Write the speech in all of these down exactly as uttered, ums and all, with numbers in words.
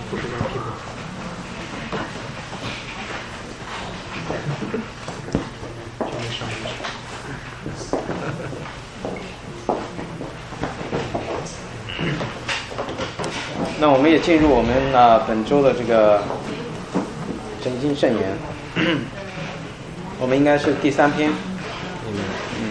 那我们也进入我们啊、呃、本周的这个圣经圣言，我们应该是第三篇。嗯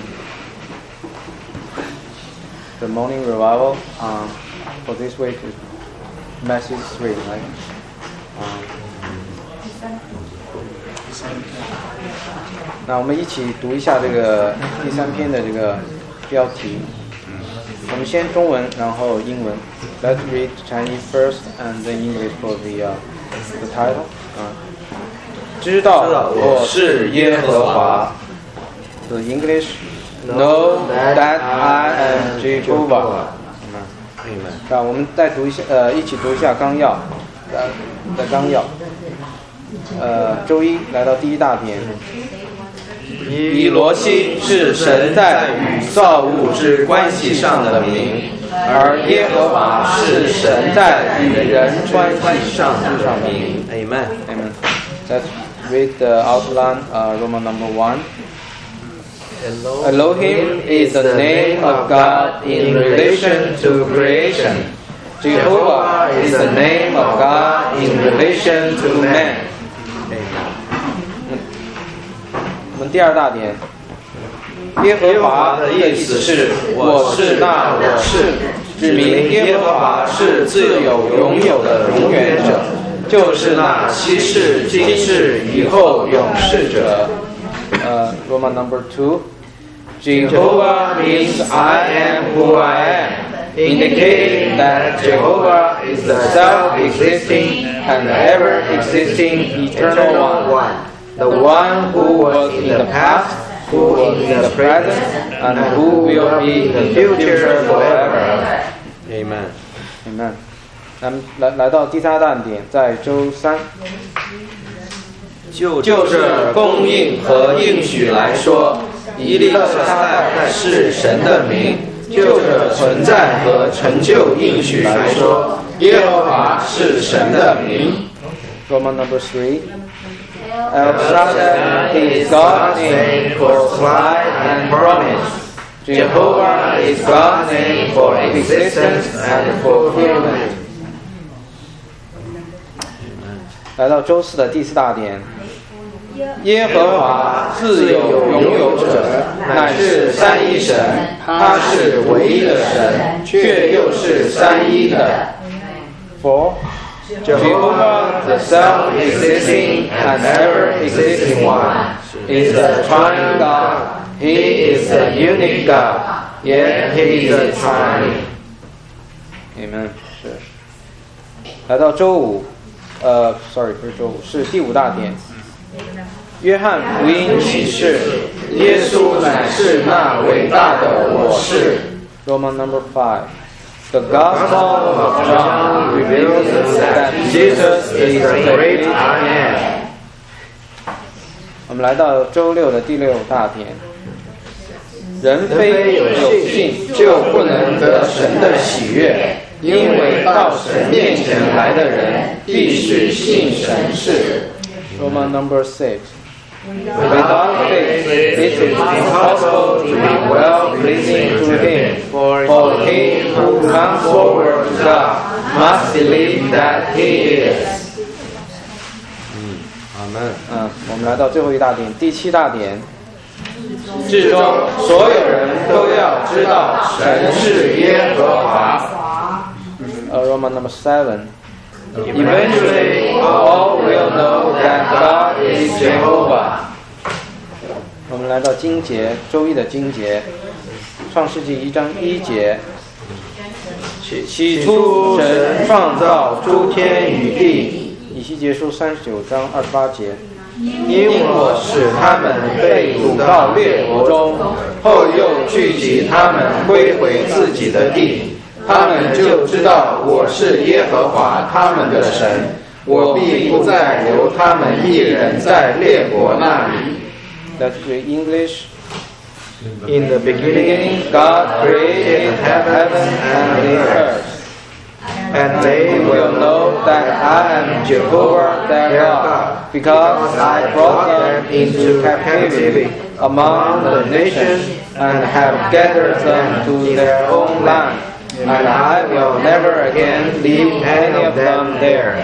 The morning revival um, for this week is message three, right? Um, 那我们一起读一下这个第三篇的这个标题。我们先中文，然后英文。Let's read Chinese first and then English for the uh, the title. 啊、uh, 知道我是耶和华。The English, know that I am Jehovah. Amen. 啊，我们再读一下，呃，一起读一下纲要，呃的纲要。呃，周一来到第一大点。以罗西是神在与造物之关系上的名，而耶和华是神在与人关系上的名。Amen. Amen. Let's read the outline. Uh, Roman number one. Elohim is the name of God in relation to creation. Jehovah is the name of God in relation to man. 我们第二大点，耶和华的意思是我是那我是，指明耶和华是自有永有的永远者，就是那昔世今世以后永世者。呃 Roman number two. Jehovah means I am who I am, indicating that Jehovah is the self-existing and ever-existing eternal one, the one who was in the past, who is in the present, and who will be in the future forever. Amen. Amen. 咱们来来到第三大点，在周三。就着供应和应许来说，以利沙代是神的名；就着存在和成就应许来说，耶和华是神的名。Roman number three. El Shaddai is God's name for supply and promise. Jehovah is God's name for existence and fulfillment. 来到周四的第四大点。耶和华自有永有者，乃是三一神，他是唯一的神，却又是三一的。For Jehovah, the self-existing and ever-existing one, is the triune God. He is the unique God, yet He is the triune. Amen. 是。来到周五，呃 ，sorry， 不是周五，是第五大点。约翰福音启示，耶稣乃是那伟大的我是。Roman number five. The Gospel of John reveals that Jesus is the great I am. 我们来到周六的第六大点。人非有信就不能得神的喜悦，因为到神面前来的人必是信神是。Roman number six. Without faith, it is impossible to be well-pleasing to Him. For he who comes forward to God must believe that He is. 嗯，阿门。嗯，我们来到最后一大点，第七大点。至终，所有人都要知道神是耶和华。呃 ，Roman number seven.Eventually, all will know that God is Jehovah. 我们来到经节，周一的经节，创世纪一章一节。起初，神创造诸天与地。以西结书三十九章二十八节。因我使他们被掳到列国中，后又聚集他们归回自己的地。他们就知道我是耶和华他们的神，我必不再留他们一人在列国那里。Let's read English. In the beginning, God created heaven and the earth. and they will know that I am Jehovah their God, because I brought them into captivity among the nations and have gathered them to their own land, and I will never again leave any of them there.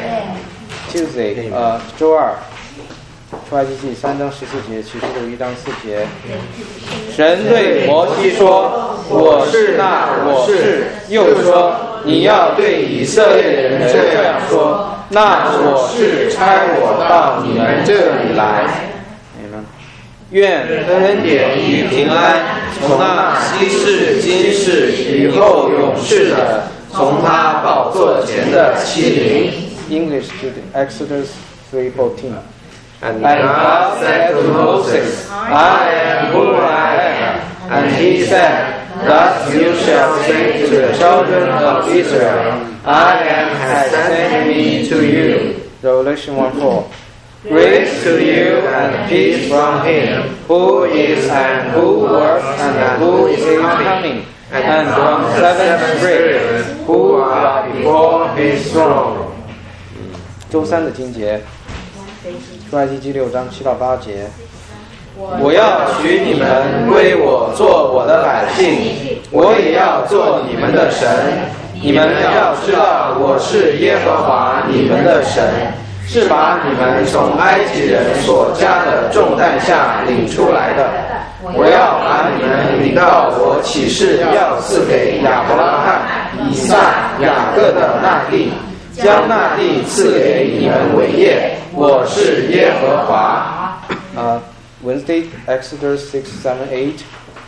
Tuesday, 呃，周二，出埃及记三章十四节，启示录一章四节。神对摩西说：“我是那我是。”又说：“你要对以色列人这样说：那我是差我到你们这里来。”愿恩典与平安从那昔世今世以后永世的，从他宝座前的欺凌。English student, Exodus three fourteen. And God said to Moses, I am who I am. And he said, Thus you shall say to the children of Israel, I am has sent me to you. Revelation one four. Grace to you and peace from him, who is and who was and who is coming, and from seven spirits who are before his throne. 周三的经节，出埃及记六章七到八节。我要取你们归我做我的百姓，我也要做你们的神。你们要知道我是耶和华你们的神，是把你们从埃及人所加的重担下领出来的。我要把你们领到我起誓要赐给亚伯拉罕、以撒、雅各的那地，将那地赐给你们为业。我是耶和华。Uh, Wednesday, Exodus six, seven, eight.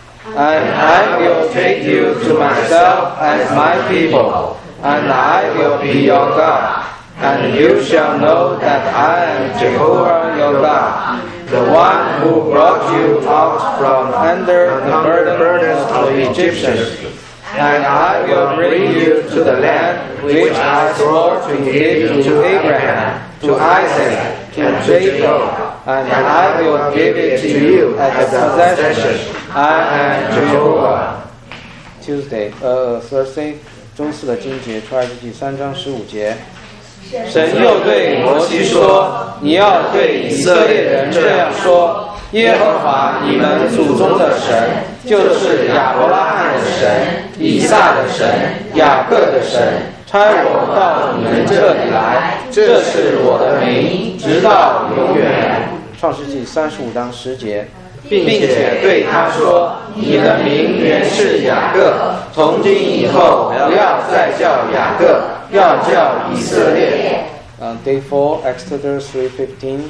And I will take you to myself as my people, and I will be your God. And you shall know that I am Jehovah your God, the one who brought you out from under the burden of the Egyptians. And I will bring you to the land which I swore to give to Abraham, to Isaac, to Jacob, and I will give it to you as a possession. I am Jehovah. Tuesday, 呃 Thursday, 周四的经节，出埃及记三章十五节。神又对摩西说：“你要对以色列人这样说：耶和华你们祖宗的神，就是亚伯拉罕的神、以撒的神、雅各的神，差我到你们这里来，这是我的名，直到永远。”创世纪三十五章十节。并且对他说：“你的名原是雅各，从今以后不要再叫雅各，要叫以色列。” Uh, Day four, Exodus three fifteen.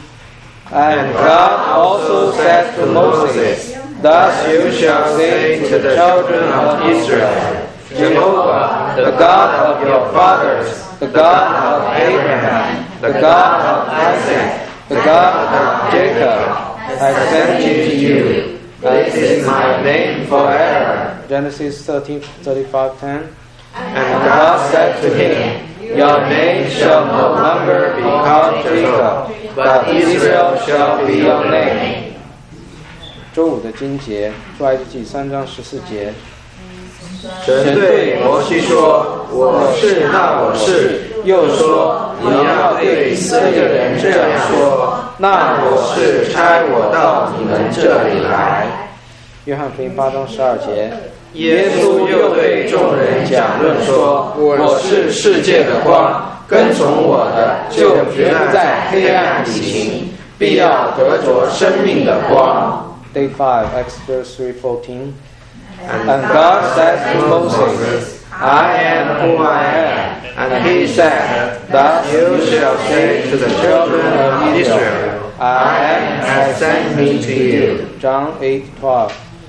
And God also said to Moses, Thus you shall say to the children of Israel, Jehovah, the God of your fathers, the God of Abraham, the God of Isaac, the God of Jacob, has sent me to you. This is my name forever. Genesis thirteen, thirty-five, ten. And God said to him, Your name shall no longer be called Jacob, but Israel shall be your name. 周五的经节，出埃及记三章十四节。神对摩西说：“我是那我是。”又说：“你要对以色列人这样说：那我是差我到你们这里来。”约翰福音八章十二节。耶稣又对众人讲论说：“我是世界的光，跟从我的，就绝不在黑暗里行，必要得着生命的光。” Day five, Exodus three fourteen. And God said to Moses, I am who I am. And he said, Thus you shall say to the children of Israel, I am has sent me to you. John eight twelve.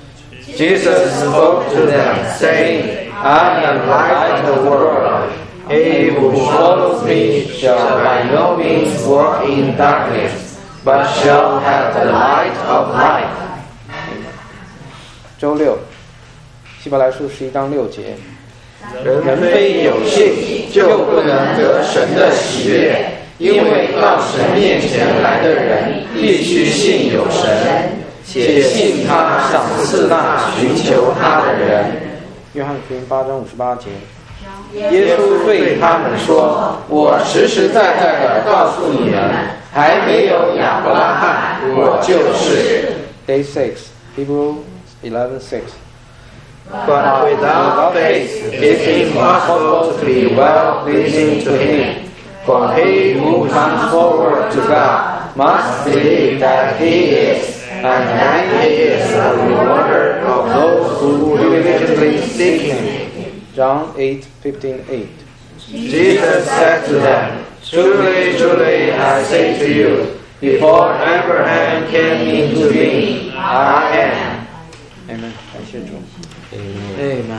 Jesus spoke to them, saying, I am light of the world. He who follows me shall by no means walk in darkness, but shall have the light of life. 周六，希伯来书十一章六节。人非有信，就不能得神的喜悦，因为到神面前来的人，必须信有神。且信他赏赐那寻求他的人。约翰福音八章五十八节。 耶稣对他们说：我实实在在的告诉你们，还没有亚伯拉罕，我就是。Day six, Hebrew eleven six. But without faith it is impossible to be well pleasing to him. For he who comes forward to God must believe that he is, and that he is a rewarder of those who diligently seek him. John eight fifteen eight. Jesus said to them, Truly, truly, I say to you, before Abraham came into being, I am. Amen. 感谢主。Amen.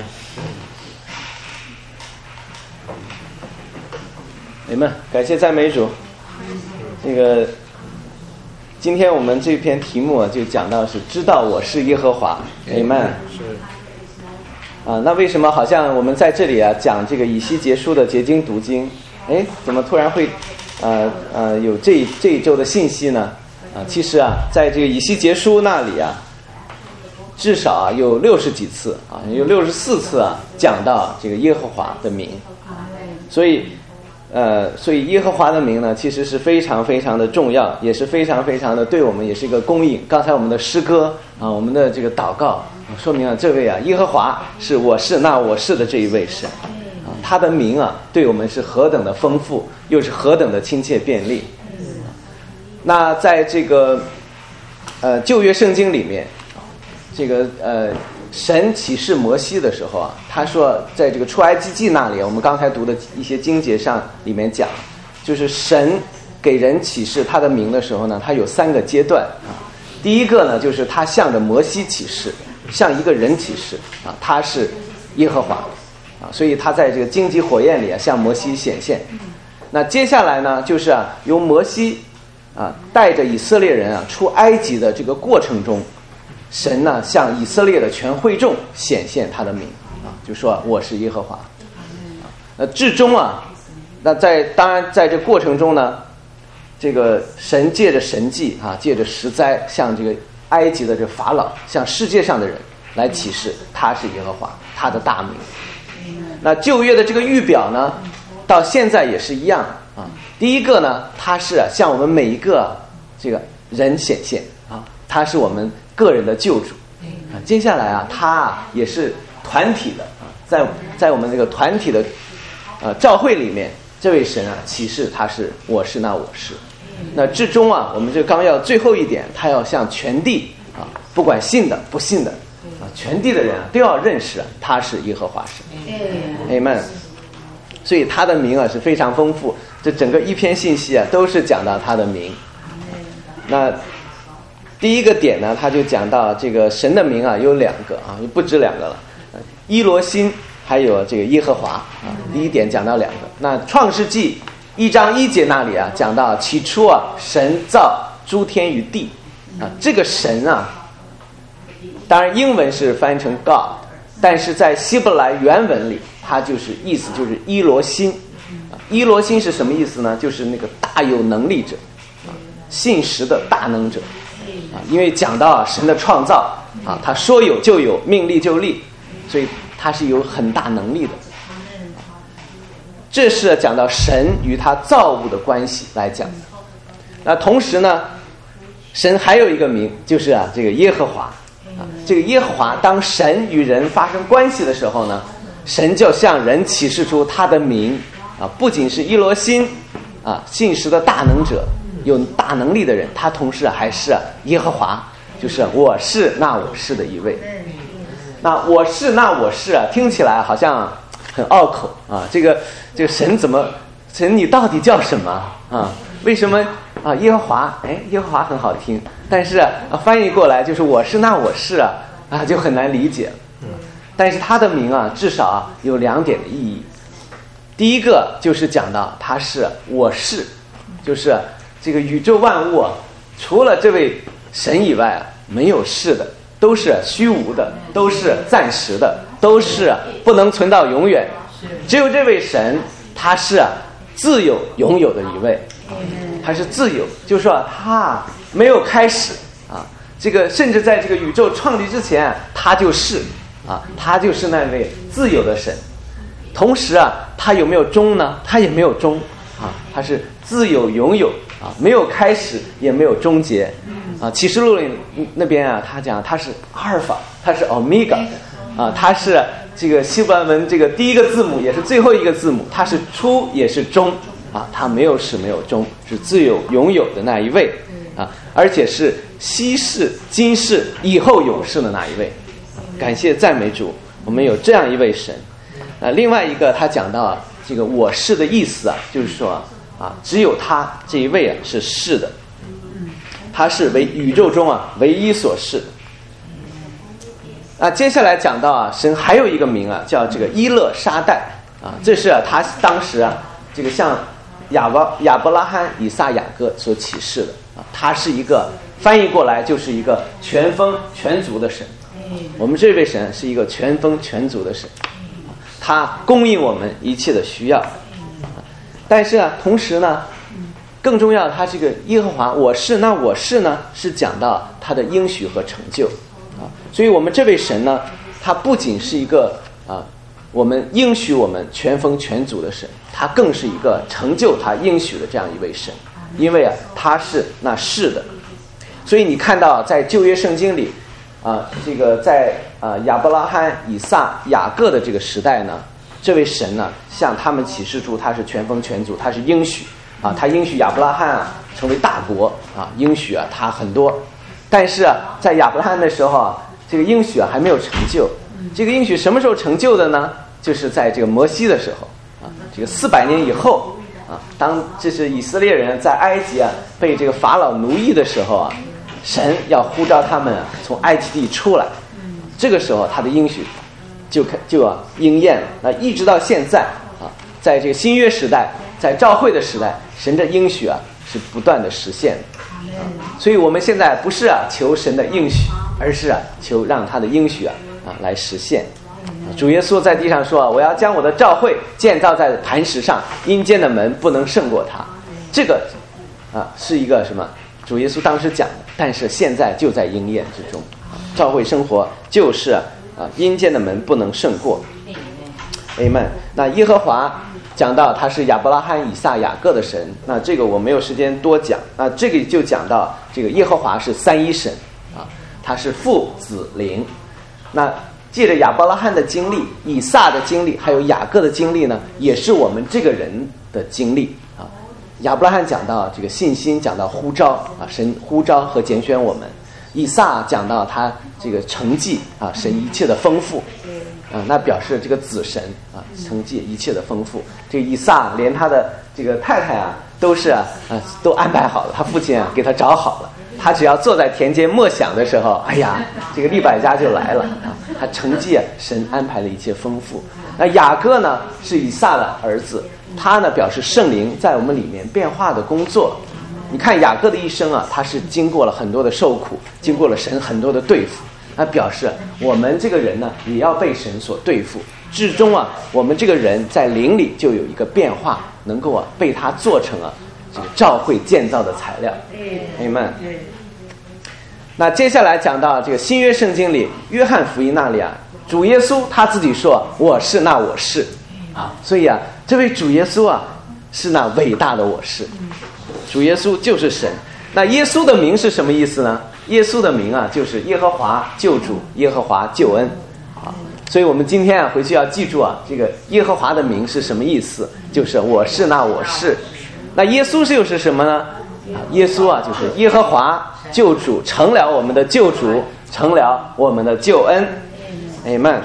Amen. 感谢赞美主。这个，今天我们这篇题目啊，就讲到是知道我是耶和华。Amen。啊，那为什么好像我们在这里啊讲这个以西结书的结经读经，哎，怎么突然会呃呃有这这一周的信息呢？啊，其实啊，在这个以西结书那里啊，至少啊有六十几次啊，有六十四次啊讲到这个耶和华的名，所以呃，所以耶和华的名呢，其实是非常非常的重要，也是非常非常的对我们也是一个供应。刚才我们的诗歌啊，我们的这个祷告，说明了这位啊，耶和华是我是那我是的这一位神啊，他的名啊，对我们是何等的丰富，又是何等的亲切便利。那在这个呃旧约圣经里面，这个呃神启示摩西的时候啊，他说在这个出埃及记那里，我们刚才读的一些经节上里面讲，就是神给人启示他的名的时候呢，他有三个阶段啊。第一个呢，就是他向着摩西启示，向一个人启示啊，他是耶和华啊，所以他在这个荆棘火焰里啊向摩西显现。那接下来呢，就是啊由摩西啊带着以色列人啊出埃及的这个过程中，神呢向以色列的全会众显现他的名啊，就说我是耶和华。啊，那至终啊，那在当然在这过程中呢，这个神借着神迹啊，借着十灾，向这个埃及的这法老，向世界上的人来启示他是耶和华，他的大名。那旧约的这个预表呢，到现在也是一样啊。第一个呢，他是啊向我们每一个这个人显现啊，他是我们个人的救主啊。接下来啊，他啊也是团体的啊，在在我们这个团体的呃教会里面，这位神啊启示他是我是那我是。那至终啊，我们这纲要最后一点，他要向全地啊，不管信的不信的啊，全地的人啊都要认识啊，他是耶和华神。Amen。所以他的名啊是非常丰富，这整个一篇信息啊都是讲到他的名。那第一个点呢，他就讲到这个神的名啊有两个啊，不止两个了，伊罗辛还有这个耶和华啊。第一点讲到两个。那创世纪一章一节那里啊，讲到起初啊，神造诸天与地啊，这个神啊，当然英文是翻译成 God， 但是在希伯来原文里，它就是意思就是伊罗辛啊。伊罗辛是什么意思呢？就是那个大有能力者啊，信实的大能者啊。因为讲到啊神的创造啊，他说有就有，命立就立，所以他是有很大能力的。这是讲到神与他造物的关系来讲的。那同时呢，神还有一个名，就是啊这个耶和华啊。这个耶和华，当神与人发生关系的时候呢，神就向人启示出他的名啊，不仅是伊罗辛啊，信实的大能者，有大能力的人，他同时还是啊耶和华，就是我是那我是的一位。那我是那我是啊，听起来好像很拗口啊，这个这个神怎么神你到底叫什么啊？为什么啊耶和华？哎，耶和华很好听，但是啊翻译过来就是我是那我是啊啊就很难理解。但是他的名啊，至少啊有两点的意义。第一个就是讲到他是我是，就是这个宇宙万物啊，除了这位神以外啊，没有是的，都是虚无的，都是暂时的，都是不能存到永远。只有这位神，他是自有拥有的一位，他是自由，就是说他没有开始啊，这个甚至在这个宇宙创立之前，他就是啊，他就是那位自由的神。 同时啊，它有没有终呢？它也没有终啊，它是自有永有啊，没有开始也没有终结啊。启示录里那边啊，他讲它是阿尔法，它是欧米伽啊，它是这个希伯来文这个第一个字母也是最后一个字母，它是初也是终啊，它没有始没有终，是自有永有的那一位啊，而且是昔世今世以后永世的那一位。感谢赞美主，我们有这样一位神。啊，另外一个他讲到啊，这个我是的意思啊，就是说啊，只有他这一位啊是是的，他是为宇宙中啊唯一所是的。啊，接下来讲到啊，神还有一个名啊，叫这个伊勒沙代啊，这是啊他当时啊这个向亚伯亚伯拉罕、以撒、雅各所启示的啊，他是一个翻译过来就是一个全丰全足的神。我们这位神是一个全丰全足的神。他供应我们一切的需要，但是啊，同时呢，更重要的，他这个耶和华我是，那我是呢，是讲到他的应许和成就啊。所以我们这位神呢，他不仅是一个啊，我们应许我们全丰全足的神，他更是一个成就他应许的这样一位神，因为啊，他是那是的。所以你看到在旧约圣经里。啊，这个在啊亚伯拉罕、以撒、雅各的这个时代呢，这位神呢向他们启示出他是全丰全足，他是应许啊，他应许亚伯拉罕啊成为大国啊，应许啊他很多，但是啊在亚伯拉罕的时候啊，这个应许啊还没有成就。这个应许什么时候成就的呢？就是在这个摩西的时候啊，这个四百年以后啊，当这是以色列人在埃及啊被这个法老奴役的时候啊。神要呼召他们啊从埃及地出来，这个时候他的应许就就要应验了。那一直到现在啊，在这个新约时代，在召会的时代，神的应许啊是不断的实现的。啊、所以我们现在不是啊求神的应许，而是啊求让他的应许啊啊来实现。啊、主耶稣在地上说啊，我要将我的召会建造在磐石上，阴间的门不能胜过它。这个啊是一个什么？主耶稣当时讲的，但是现在就在应验之中。召会生活就是啊，阴间的门不能胜过。Amen。那耶和华讲到他是亚伯拉罕、以撒、雅各的神，那这个我没有时间多讲。那这个就讲到这个耶和华是三一神啊，他是父、子、灵。那借着亚伯拉罕的经历、以撒的经历，还有雅各的经历呢，也是我们这个人的经历。亚伯拉罕讲到这个信心，讲到呼召啊，神呼召和拣选我们；以撒讲到他这个成绩啊，神一切的丰富啊，那表示这个子神啊，成绩一切的丰富。这个以撒连他的这个太太啊，都是啊啊都安排好了，他父亲啊给他找好了，他只要坐在田间默想的时候，哎呀，这个利百加就来了啊，他成绩啊，神安排了一切丰富。那雅各呢，是以撒的儿子。他呢表示圣灵在我们里面变化的工作。你看雅各的一生啊，他是经过了很多的受苦，经过了神很多的对付，那表示我们这个人呢也要被神所对付，至终啊我们这个人在灵里就有一个变化，能够啊被他做成啊这个召会建造的材料。Amen。那接下来讲到这个新约圣经里，约翰福音那里啊，主耶稣他自己说我是那我是啊，所以啊这位主耶稣啊是那伟大的我是，主耶稣就是神。那耶稣的名是什么意思呢？耶稣的名啊就是耶和华救主，耶和华救恩啊。所以我们今天啊回去要记住啊，这个耶和华的名是什么意思？就是我是那我是。那耶稣是又是什么呢？啊，耶稣啊就是耶和华救主，成了我们的救主，成了我们的救恩。Amen。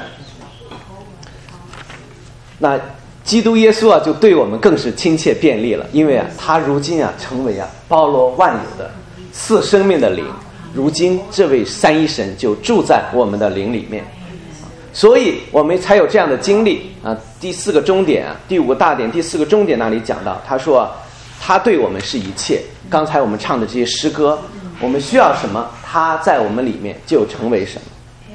那基督耶稣啊，就对我们更是亲切便利了，因为啊，他如今啊，成为啊包罗万有的赐生命的灵，如今这位三一神就住在我们的灵里面，所以我们才有这样的经历啊。第四个终点啊，第五个大点，第四个终点那里讲到，他说、啊、他对我们是一切。刚才我们唱的这些诗歌，我们需要什么，他在我们里面就成为什么。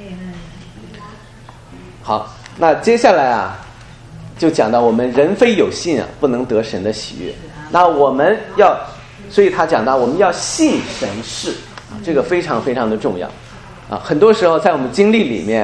好，那接下来啊。就讲到我们人非有信啊，不能得神的喜悦。那我们要，所以他讲到我们要信神是，这个非常非常的重要啊。很多时候在我们经历里面，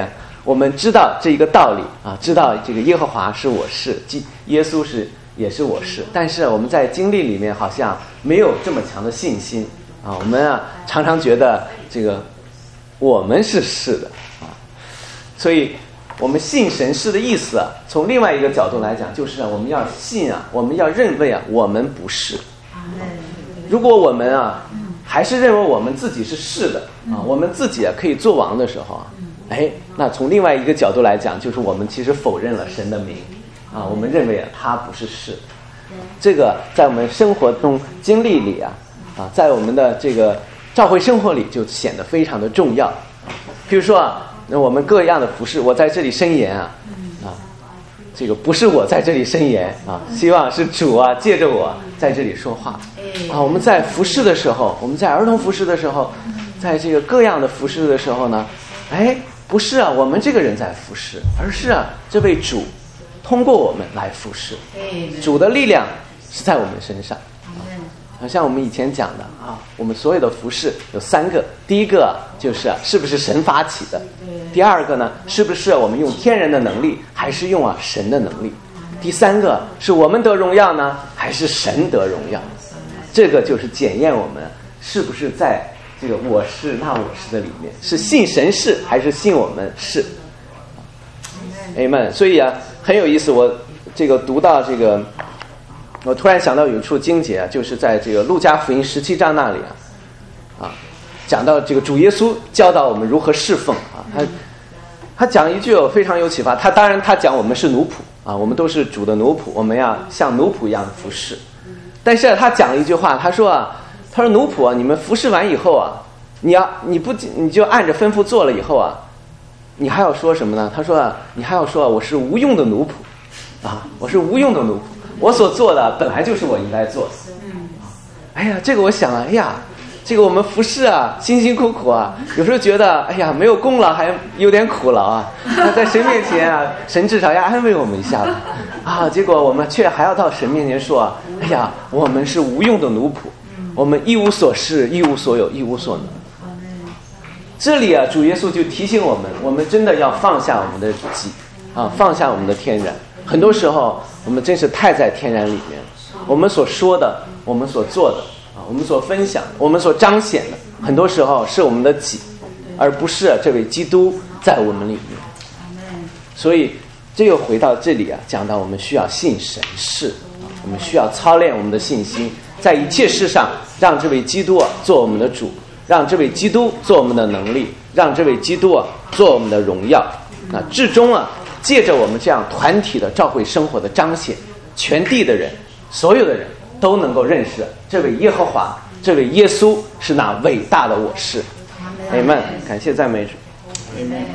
我们知道这一个道理啊，知道这个耶和华是我是，耶稣是也是我是，但是我们在经历里面好像没有这么强的信心啊。我们啊常常觉得这个我们是是的啊，所以我们信神是的意思啊，从另外一个角度来讲，就是啊我们要信啊，我们要认为啊我们不是。如果我们啊还是认为我们自己是是的啊，我们自己啊可以做王的时候啊，哎，那从另外一个角度来讲，就是我们其实否认了神的名啊，我们认为啊他不是是。这个在我们生活中经历里啊啊，在我们的这个教会生活里就显得非常的重要。比如说啊，那我们各样的服事，我在这里申言啊啊，这个不是我在这里申言啊，希望是主啊借着我在这里说话啊。我们在服事的时候，我们在儿童服事的时候，在这个各样的服事的时候呢，哎，不是啊我们这个人在服事，而是啊这位主通过我们来服事，主的力量是在我们身上。好像我们以前讲的啊，我们所有的服事有三个，第一个就是啊是不是神发起的，第二个呢是不是我们用天然的能力还是用啊神的能力，第三个是我们得荣耀呢还是神得荣耀。这个就是检验我们是不是在这个我是那我是的里面，是信神是还是信我们是。Amen。 所以啊很有意思，我这个读到这个，我突然想到有一处经节啊，就是在这个路加福音十七章那里啊，啊，讲到这个主耶稣教导我们如何侍奉啊，他他讲一句非常有启发。他当然他讲我们是奴仆啊，我们都是主的奴仆，我们要像奴仆一样服侍。但是他讲了一句话，他说啊，他说奴仆啊，你们服侍完以后啊，你要你不你就按着吩咐做了以后啊，你还要说什么呢？他说啊，你还要说我是无用的奴仆啊，我是无用的奴仆，我所做的本来就是我应该做的。哎呀，这个我想了，哎呀，这个我们服侍啊，辛辛苦苦啊，有时候觉得哎呀没有功劳还有点苦劳啊。那在神面前啊，神至少要安慰我们一下吧啊，结果我们却还要到神面前说啊，哎呀，我们是无用的奴仆，我们一无所事，一无所有，一无所能。这里啊，主耶稣就提醒我们，我们真的要放下我们的己啊，放下我们的天然。很多时候我们真是太在天然里面，我们所说的，我们所做的啊，我们所分享，我们所彰显的，很多时候是我们的己，而不是这位基督在我们里面。所以这又回到这里啊，讲到我们需要信神是啊，我们需要操练我们的信心，在一切事上让这位基督啊做我们的主，让这位基督做我们的能力，让这位基督啊做我们的荣耀。那至终啊，借着我们这样团体的教会生活的彰显，全地的人，所有的人都能够认识这位耶和华，这位耶稣是那伟大的我是。Amen。感谢赞美主。Amen。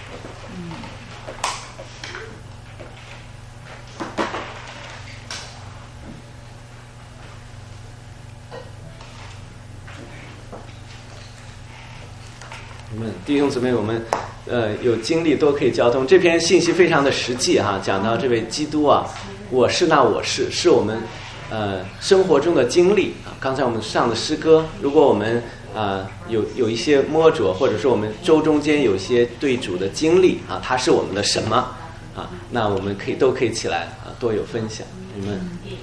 我们弟兄姊妹，我们呃有精力都可以交通。这篇信息非常的实际哈，讲到这位基督啊，我是那我是，是我们呃生活中的经历啊。刚才我们上的诗歌，如果我们呃有有一些摸着，或者说我们周中间有一些对主的经历啊，他是我们的什么啊？那我们可以都可以起来啊，多有分享。你们。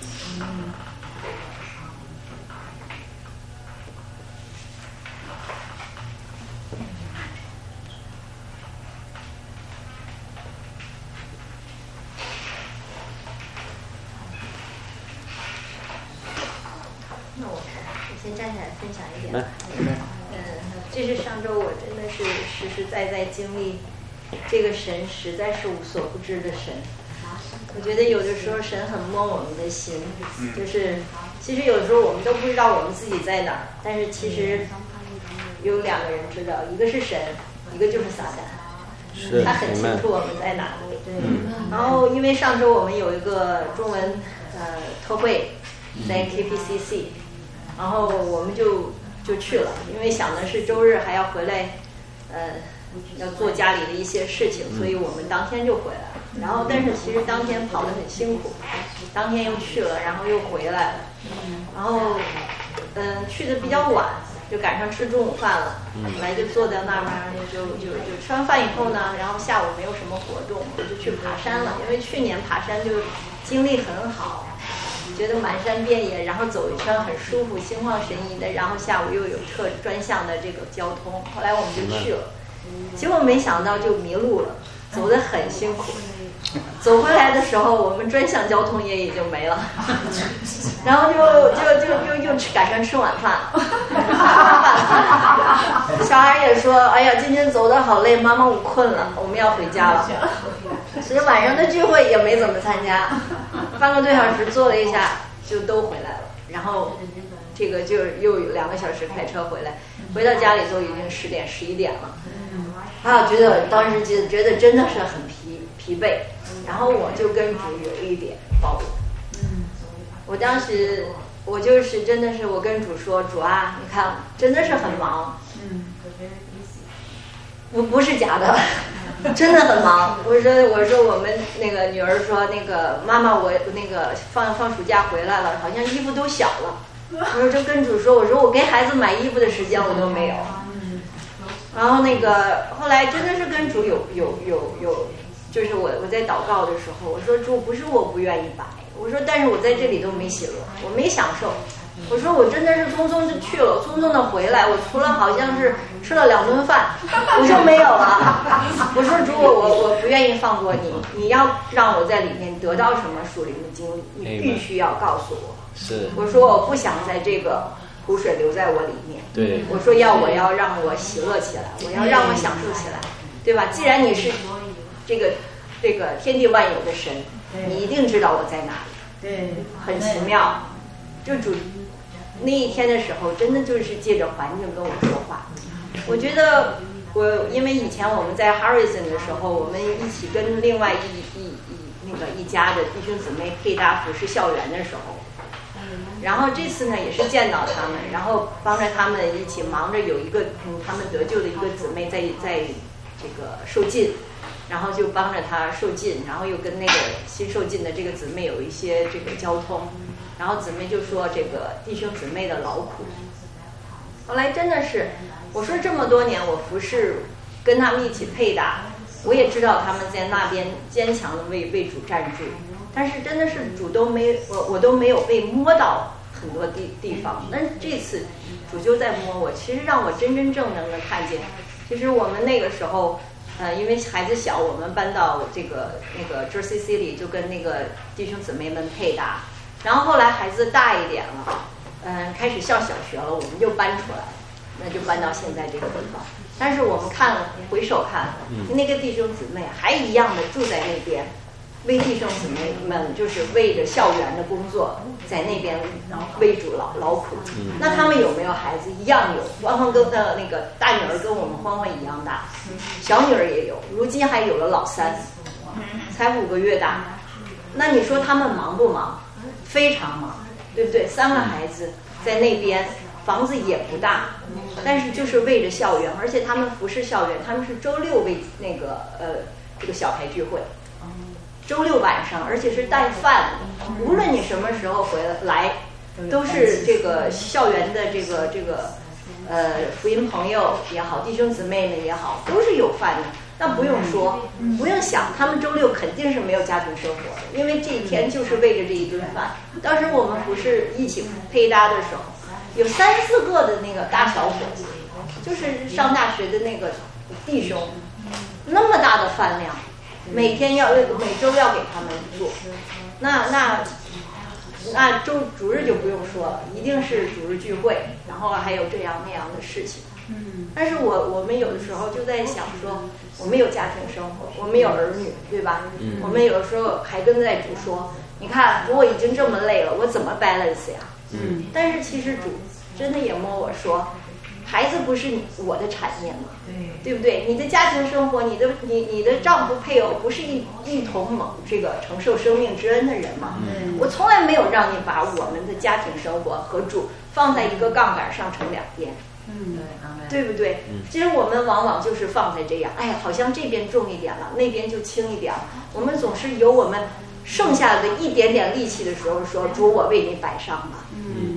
嗯，这是上周我真的是实实在在经历，这个神实在是无所不知的神。我觉得有的时候神很摸我们的心，就是其实有时候我们都不知道我们自己在哪儿，但是其实有两个人知道，一个是神，一个就是撒旦，他很清楚我们在哪里。对，然后因为上周我们有一个中文呃特会在 K P C C， 然后我们就就去了，因为想的是周日还要回来，呃，要做家里的一些事情，所以我们当天就回来了。然后，但是其实当天跑得很辛苦，当天又去了，然后又回来了。然后，嗯、呃，去的比较晚， 就赶上吃中午饭了，后来就坐在那儿嘛，就就就吃完饭以后呢，然后下午没有什么活动，我就去爬山了，因为去年爬山就经历很好。觉得满山遍野，然后走一圈很舒服，心旷神怡的。然后下午又有特专项的这个交通，后来我们就去了，结果没想到就迷路了，走得很辛苦。走回来的时候，我们专项交通也已经没了，然后就就就又又吃赶上吃晚饭了。小孩也说：“哎呀，今天走得好累，妈妈我困了，我们要回家了。”所以晚上的聚会也没怎么参加。半个多小时坐了一下就都回来了，然后这个就又有两个小时开车回来，回到家里都已经十点十一点了，啊，觉得当时觉得觉得真的是很疲疲惫，然后我就跟主有一点抱怨，我当时我就是真的是我跟主说，主啊，你看真的是很忙，不不是假的。真的很忙，我说我说我们那个女儿说那个妈妈我那个放放暑假回来了，好像衣服都小了。我说就跟主说，我说我给孩子买衣服的时间我都没有。然后那个后来真的是跟主有有有有，就是我我在祷告的时候，我说主不是我不愿意摆，我说但是我在这里都没喜乐，我没享受。我说我真的是匆匆就去了，匆匆的回来，我除了好像是吃了两顿饭，我就没有了。我说主我我我不愿意放过你，你要让我在里面得到什么属灵的经历，你必须要告诉我。 是。 我说我不想在这个湖水留在我里面。 对。 我说要我要让我喜乐起来，我要让我享受起来，对吧？既然你是这个这个天地万有的神，你一定知道我在哪里。 对。 很奇妙，就主。那一天的时候，真的就是借着环境跟我说话。我觉得我因为以前我们在 Harrison 的时候，我们一起跟另外一一一那个一家的弟兄姊妹配搭服饰校园的时候，然后这次呢也是见到他们，然后帮着他们一起忙着有一个嗯他们得救的一个姊妹在在这个受浸，然后就帮着他受浸，然后又跟那个新受浸的这个姊妹有一些这个交通。然后姊妹就说这个弟兄姊妹的劳苦，后来真的是，我说这么多年我服侍跟他们一起配搭，我也知道他们在那边坚强的为为主站住，但是真的是主都没我我都没有被摸到很多地地方，但是这次主就在摸我，其实让我真真正正的看见，其实我们那个时候。呃，因为孩子小，我们搬到这个那个 Jersey City 就跟那个弟兄姊妹们配搭。然后后来孩子大一点了，嗯，开始上小学了，我们就搬出来了，那就搬到现在这个地方。但是我们看回首看，那个弟兄姊妹还一样的住在那边，为弟兄姊妹们就是为着校园的工作，在那边为主劳劳苦。那他们有没有孩子？一样有。欢欢跟的那个大女儿跟我们欢欢一样大，小女儿也有，如今还有了老三，才五个月大。那你说他们忙不忙？非常忙，对不对？三个孩子在那边，房子也不大，但是就是为着校园，而且他们服侍校园，他们是周六为那个呃这个小孩聚会。周六晚上，而且是带饭，无论你什么时候回来，都是这个校园的这个这个呃福音朋友也好，弟兄姊妹们也好，都是有饭的。那不用说，不用想，他们周六肯定是没有家庭生活的，因为这一天就是为着这一顿饭。当时我们不是一起配搭的时候，有三四个的那个大小伙子，就是上大学的那个弟兄，那么大的饭量。每天要每周要给他们做，那那那周主日就不用说了，一定是主日聚会，然后还有这样那样的事情。但是我我们有的时候就在想说，我们有家庭生活，我们有儿女，对吧？我们有的时候还跟在主说，你看我已经这么累了，我怎么 balance 呀？嗯。但是其实主真的也摸我说。孩子不是我的产业嘛，对不对？你的家庭生活，你的你你的丈夫配偶不是一一同蒙这个承受生命之恩的人吗？嗯、我从来没有让你把我们的家庭生活和主放在一个杠杆上成两边，嗯，对不对？其实我们往往就是放在这样，哎呀，好像这边重一点了，那边就轻一点了。我们总是有我们剩下的一点点力气的时候说，主我为你摆上吧。嗯。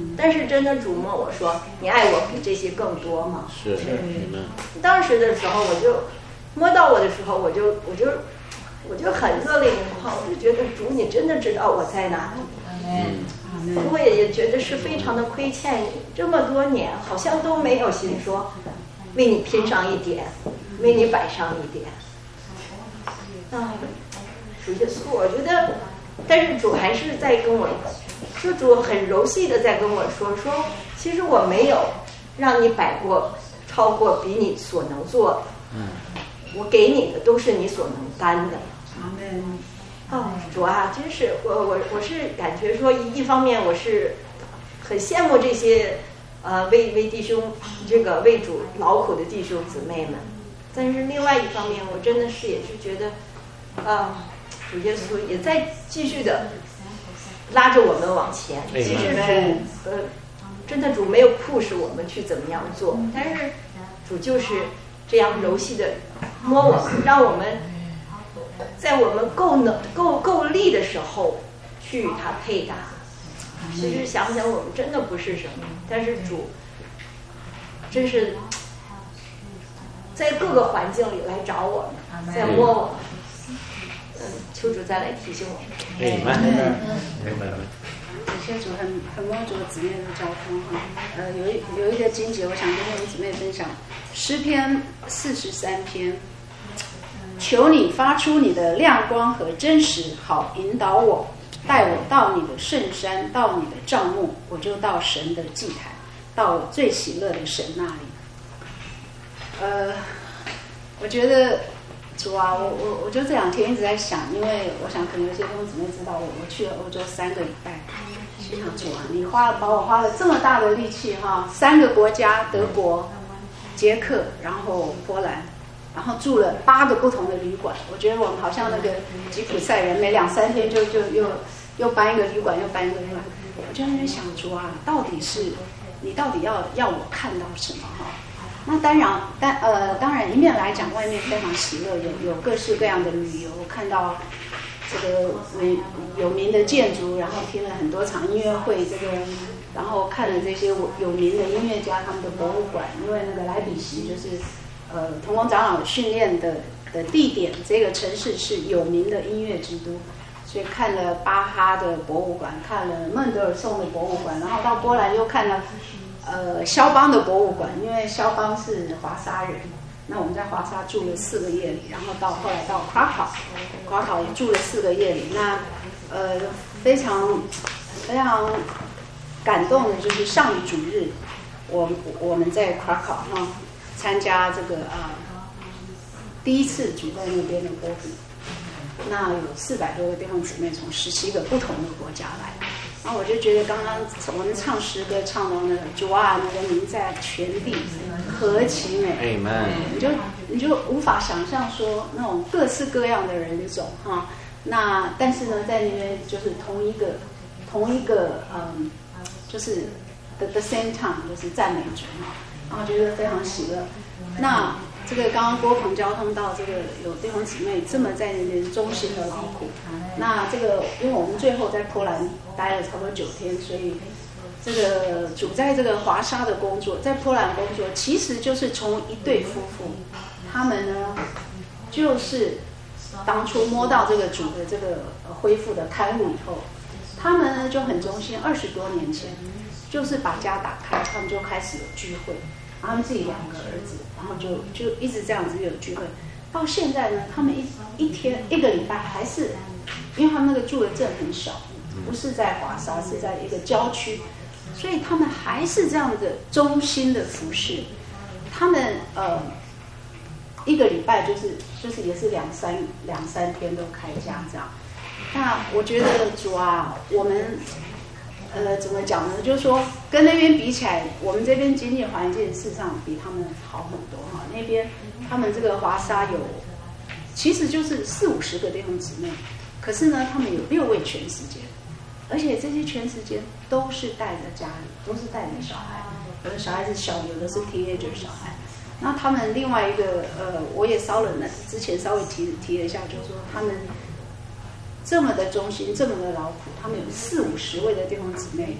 但是真的主摸我说，你爱我比这些更多吗？ 是，嗯。 当时的时候，我就摸到我的时候，我就我就我就很热泪盈眶，我就觉得主，你真的知道我在哪里。嗯，我也也觉得是非常的亏欠你，这么多年好像都没有心说为你拼上一点，为你摆上一点。啊，主耶稣，我觉得，但是主还是在跟我说，主很柔细的在跟我说说，其实我没有让你摆过超过比你所能做的，嗯，我给你的都是你所能担的。阿门。哦，主啊，真是我我我是感觉说，一方面我是很羡慕这些呃为为弟兄这个为主劳苦的弟兄姊妹们，但是另外一方面，我真的是也是觉得。啊，主耶稣也在继续的拉着我们往前。其实主，呃，真的主没有push我们去怎么样做，但是主就是这样柔细的摸我们，让我们在我们够能够够力的时候去与他配搭。其实想想，我们真的不是什么，但是主真是在各个环境里来找我们，在摸我们。嗯，求主再来提醒我们。 明白，明白，明白。 感谢主，很很摸着姊妹的交通哈。呃，有一有一个经节，我想跟我们姊妹分享，诗篇四十三篇，求你发出你的亮光和真实，好引导我，带我到你的圣山，到你的帐幕，我就到神的祭坛，到我最喜乐的神那里。呃，我觉得。主啊，我我我就这两天一直在想，因为我想可能有些弟兄姊妹知道我我去了欧洲三个礼拜，心想主啊，你花了把我花了这么大的力气哈，三个国家，德国、捷克，然后波兰，然后住了八个不同的旅馆。我觉得我们好像那个吉普赛人，每两三天就就又又搬一个旅馆，又搬一个旅馆。我就在那边想主啊，到底是你到底要要我看到什么哈？那当然，但呃，当然一面来讲，外面非常喜乐，有有各式各样的旅游，看到这个有名的建筑，然后听了很多场音乐会，这个，然后看了这些有名的音乐家他们的博物馆，因为那个莱比锡就是呃同工长老训练的的地点，这个城市是有名的音乐之都，所以看了巴哈的博物馆，看了孟德尔颂的博物馆，然后到波兰又看了。呃，肖邦的博物馆，因为肖邦是华沙人，那我们在华沙住了四个夜里，然后到后来到夸考，夸考也住了四个夜里。那呃，非常非常感动的就是上一主日，我我们在夸考哈参加这个啊、呃、第一次举在那边的波比，那有四百多个弟兄姊妹从十七个不同的国家来。然后我就觉得，刚刚我们唱诗歌唱到那个主啊，你的名在全地，何其美！ Amen。 你就你就无法想象说那种各式各样的人种哈。那但是呢，在那边就是同一个同一个嗯，就是 the the same time， 就是赞美主哈。然后觉得非常喜乐。那这个刚刚郭鹏交通到这个有弟兄姊妹这么在那边忠心的劳苦，那这个因为我们最后在波兰待了差不多九天，所以这个主在这个华沙的工作，在波兰工作，其实就是从一对夫妇，他们呢就是当初摸到这个主的这个恢复的开路以后，他们呢就很忠心，二十多年前就是把家打开，他们就开始有聚会。然后他们自己两个儿子，然后就就一直这样子有聚会，到现在呢，他们一一天一个礼拜还是，因为他们那个住的镇很小，不是在华沙，是在一个郊区，所以他们还是这样的忠心的服侍。他们呃一个礼拜就是就是也是两三两三天都开家这样。那我觉得主啊，我们。呃，怎么讲呢？就是说，跟那边比起来，我们这边经济环境事实上比他们好很多哈。那边他们这个华沙有，其实就是四五十个弟兄姊妹，可是呢，他们有六位全时间，而且这些全时间都是带着家里，都是带着小孩，有的小孩子小，有的是 teenager 小孩。那他们另外一个呃，我也稍了呢，之前稍微提提了一下，就是说他们。这么的忠心，这么的劳苦，他们有四五十位的弟兄姊妹，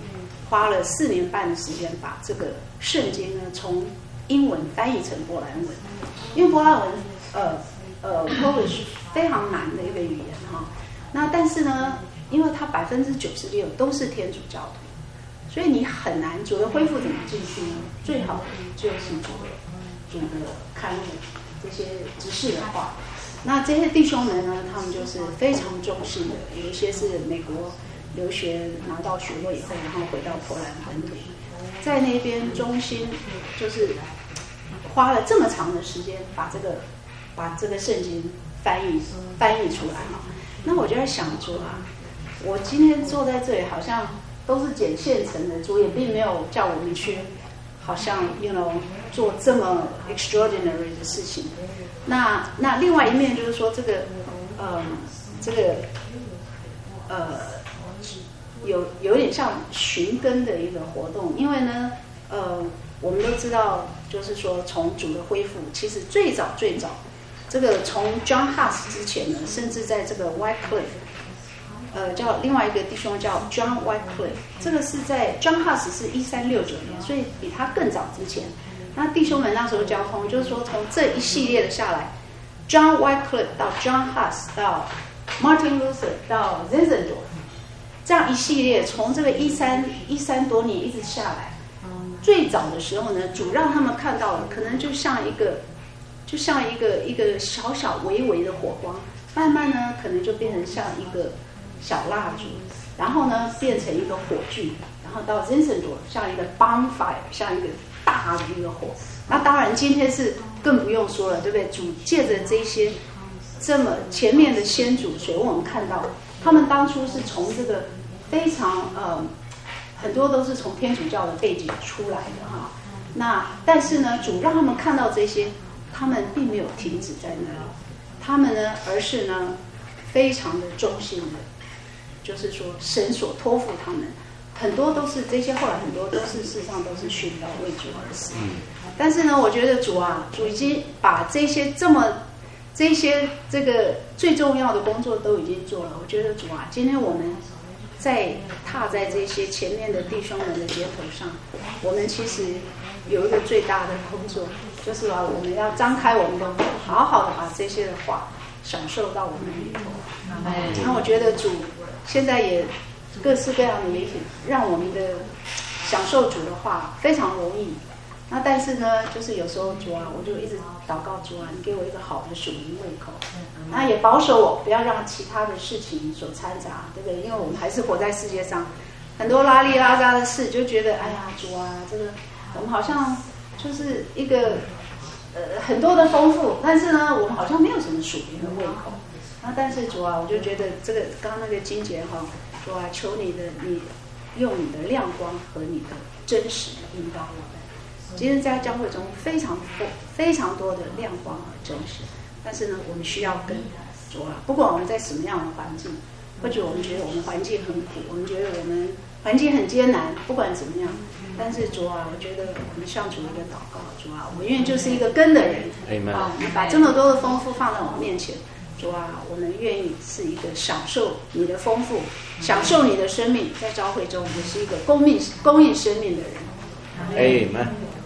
花了四年半的时间把这个圣经呢从英文翻译成波兰文，因为波兰文呃呃 Polish 非常难的一个语言哈。那但是呢，因为它百分之九十六都是天主教徒，所以你很难主的恢复怎么进去呢？最好的就是主的主的刊物这些执事的话。那这些弟兄们呢，他们就是非常重视的，有一些是美国留学拿到学位以后，然后回到波兰本土，在那边中心就是花了这么长的时间把这个把这个圣经翻译翻译出来嘛。那我就在想说啊，我今天坐在这里好像都是捡现成的，主也并没有叫我们去好像 you know 做这么 extraordinary 的事情。那那另外一面就是说这个呃这个呃有有点像寻根的一个活动，因为呢呃我们都知道，就是说从主的恢复，其实最早最早这个从 John Huss 之前呢，甚至在这个 Wycliffe 呃叫另外一个弟兄叫 John Wycliffe， 这个是在 John Huss 是一三六九年，所以比他更早之前。那弟兄们那时候交通，就是说从这一系列的下来 ，John Wycliffe 到 John Huss 到 Martin Luther 到 Zinzendorf， 这样一系列从这个一三一三多年一直下来，最早的时候呢，主让他们看到了，可能就像一个就像一个一个小小微微的火光，慢慢呢可能就变成像一个小蜡烛，然后呢变成一个火炬，然后到 Zinzendorf 像一个 bonfire， 像一个大的一个火。那当然今天是更不用说了，对不对？主借着这些这么前面的先祖，所以我们看到他们当初是从这个非常呃很多都是从天主教的背景出来的哈。那但是呢，主让他们看到这些，他们并没有停止在那里，他们呢而是呢非常的忠心的，就是说神所托付他们。很多都是这些，后来很多都是事实上都是殉道为主而死。但是呢，我觉得主啊，主已经把这些这么这些这个最重要的工作都已经做了。我觉得主啊，今天我们在踏在这些前面的弟兄们的肩头上，我们其实有一个最大的工作，就是啊，我们要张开我们的口，好好的把这些的话享受到我们里头。那我觉得主现在也各式各样的媒体让我们的享受主的话非常容易。那但是呢，就是有时候主啊，我就一直祷告主啊，你给我一个好的属灵胃口，那也保守我，不要让其他的事情所掺杂，对不对？因为我们还是活在世界上，很多拉里拉扎的事，就觉得哎呀主啊，这个我们好像就是一个呃很多的丰富，但是呢，我们好像没有什么属灵的胃口。那但是主啊，我就觉得这个刚刚那个经节哈，主啊，求你的你用你的亮光和你的真实引导我们。今天在教会中非常非常多的亮光和真实，但是呢，我们需要跟主啊，不管我们在什么样的环境，或者我们觉得我们环境很苦，我们觉得我们环境很艰难，不管怎么样，但是主啊，我觉得我们向主一个祷告，主啊，我愿意就是一个跟的人啊，你把这么多的丰富放在我面前。主啊，我们愿意是一个享受你的丰富，享受你的生命，在教会中也是一个供应供应生命的人。 Amen。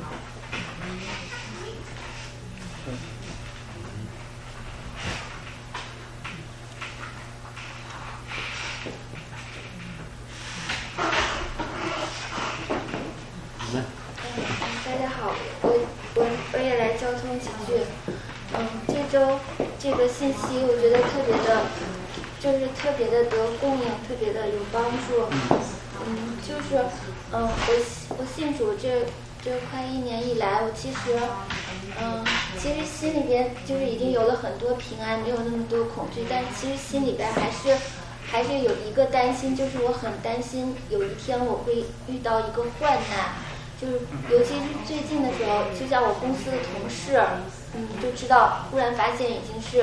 大家好，我我我也来交通几句。嗯，这周这个信息我觉得特别的，就是特别的得供应，特别的有帮助。嗯，就是嗯，我我信主这这快一年以来，我其实嗯，其实心里边就是已经有了很多平安，没有那么多恐惧，但其实心里边还是还是有一个担心，就是我很担心有一天我会遇到一个患难。就是尤其是最近的时候，就像我公司的同事，嗯，就知道忽然发现已经是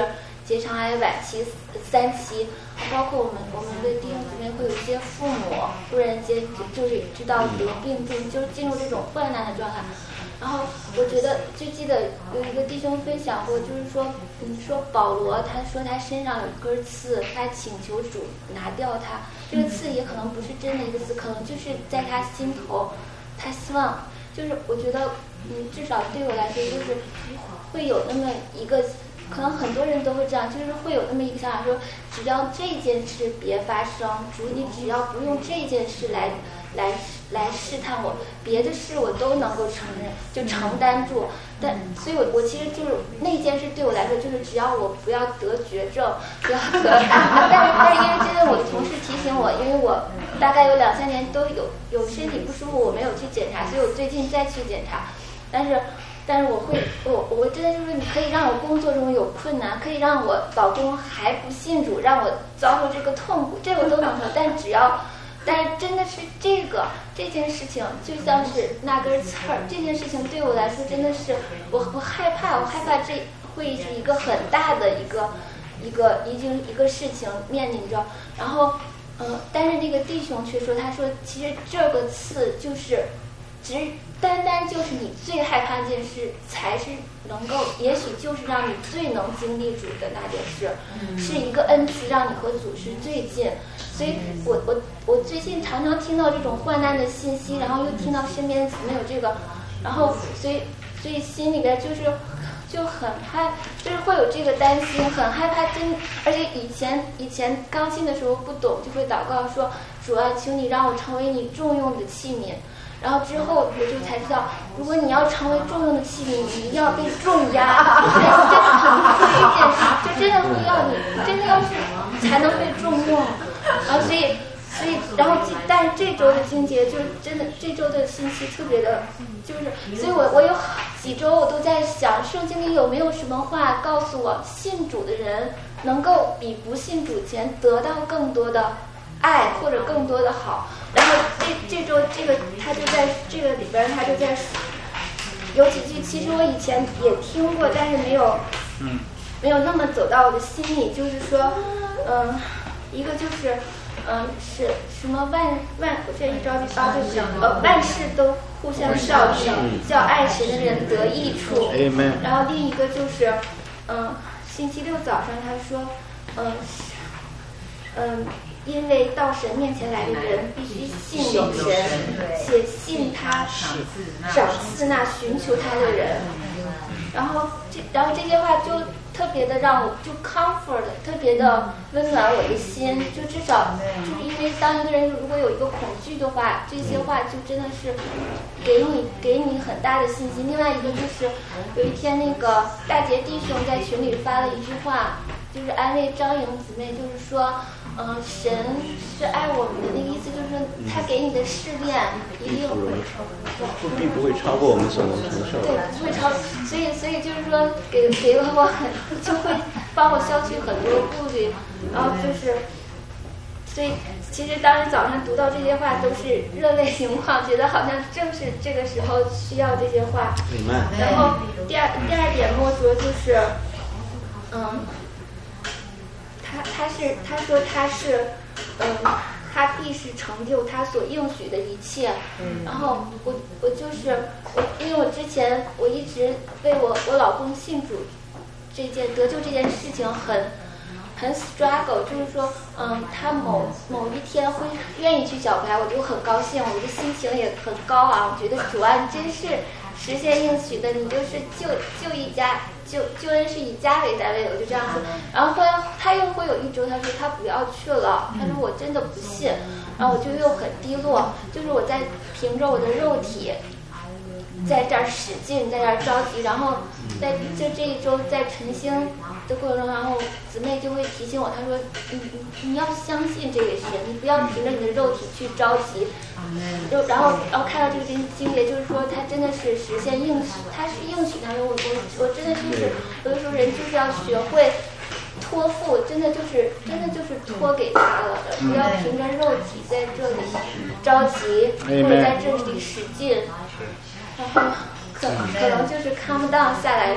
结肠癌晚期、三期，包括我们我们的弟兄姊妹会有一些父母突然间就是知道得病症，就是进入这种患难的状态。然后我觉得就记得有一个弟兄分享过，就是说，嗯，说保罗他说他身上有一根刺，他请求主拿掉它。这个刺也可能不是真的一个刺，可能就是在他心头，他希望就是我觉得，嗯，至少对我来说就是会有那么一个。可能很多人都会这样，就是会有那么一个想法说，只要这件事别发生，主你只要不用这件事来来来试探我，别的事我都能够承认，就承担住。但所以我，我其实就是那件事对我来说，就是只要我不要得绝症，不要得。但是但是因为真的，我的同事提醒我，因为我大概有两三年都有有身体不舒服，我没有去检查，所以我最近再去检查，但是。但是我会，我我真的就是你可以让我工作中有困难，可以让我老公还不信主，让我遭受这个痛苦，这个都能承。但只要，但是真的是这个这件事情，就像是那根刺儿，这件事情对我来说真的是，我我害怕，我害怕这会是一个很大的一个一个已经一个事情面临着。然后，嗯、呃，但是那个弟兄却说，他说其实这个刺就是，只。单单就是你最害怕一件事，才是能够，也许就是让你最能经历主的那件事，嗯、是一个恩赐，让你和主是最近。所以我我我最近常常听到这种患难的信息，然后又听到身边姊妹有这个，然后所以所以心里边就是就很害，就是会有这个担心，很害怕真。而且以前以前刚信的时候不懂，就会祷告说：“主啊，求你让我成为你重用的器皿。”然后之后我就才知道，如果你要成为重用的器皿，你一定要被重压，这是很难的一件事，就真的会要你，真的要是才能被重用。然后所以，所以，然后但是这周的经节就是真的，这周的信息特别的，就是，所以我我有几周我都在想，圣经里有没有什么话告诉我，信主的人能够比不信主前得到更多的爱或者更多的好。然后这这周这个他就在这个里边他就在有几句，其实我以前也听过，但是没有没有那么走到我的心里。就是说，嗯，一个就是嗯是什么万万我这一着急啊，就是呃万事都互相效力，叫爱神的人得益处。然后另一个就是嗯星期六早上他说嗯嗯。因为到神面前来的人必须信有神，且信他赏赐那寻求他的人。然后这然后这些话就特别的让我就 comfort， 特别的温暖我的心。就至少就是因为当一个人如果有一个恐惧的话，这些话就真的是给你给你很大的信心。另外一个就是有一天那个大杰弟兄在群里发了一句话，就是安慰张莹姊妹，就是说。嗯，神是爱我们的那个意思，就是他给你的试炼一定会并不会超过我们所能承受的。 对，不会超，所以所以就是说，给给了我很，就会帮我消去很多顾虑，然后就是，所以其实当时早上读到这些话，都是热泪盈眶，觉得好像正是这个时候需要这些话。然后第二第二点摸着就是，嗯。他他是他说他是，嗯，他必是成就他所应许的一切。然后我我就是我，因为我之前我一直为我我老公信主这件得救这件事情很很 struggle， 就是说，嗯，他某某一天会愿意去小白，我就很高兴，我的心情也很高昂，我觉得主啊，你真是实现应许的，你就是救救一家。救救恩是以家为单位，我就这样说。然后后来他又会有一周，他说他不要去了，他说我真的不信。然后我就又很低落，就是我在凭着我的肉体，在这儿使劲，在这儿着急。然后在就这一周在晨星的过程中，然后姊妹就会提醒我，她说你你你要相信这个神，你不要凭着你的肉体去着急。就然后然后看到这个经经节，就是说他真的是实现应许，他是应许他说我我我真的就是有的时候人就是要学会托付，真的就是真的就是托给他了，不要凭着肉体在这里着急，或者在这里使劲，然后可可能就是 calm down 下来，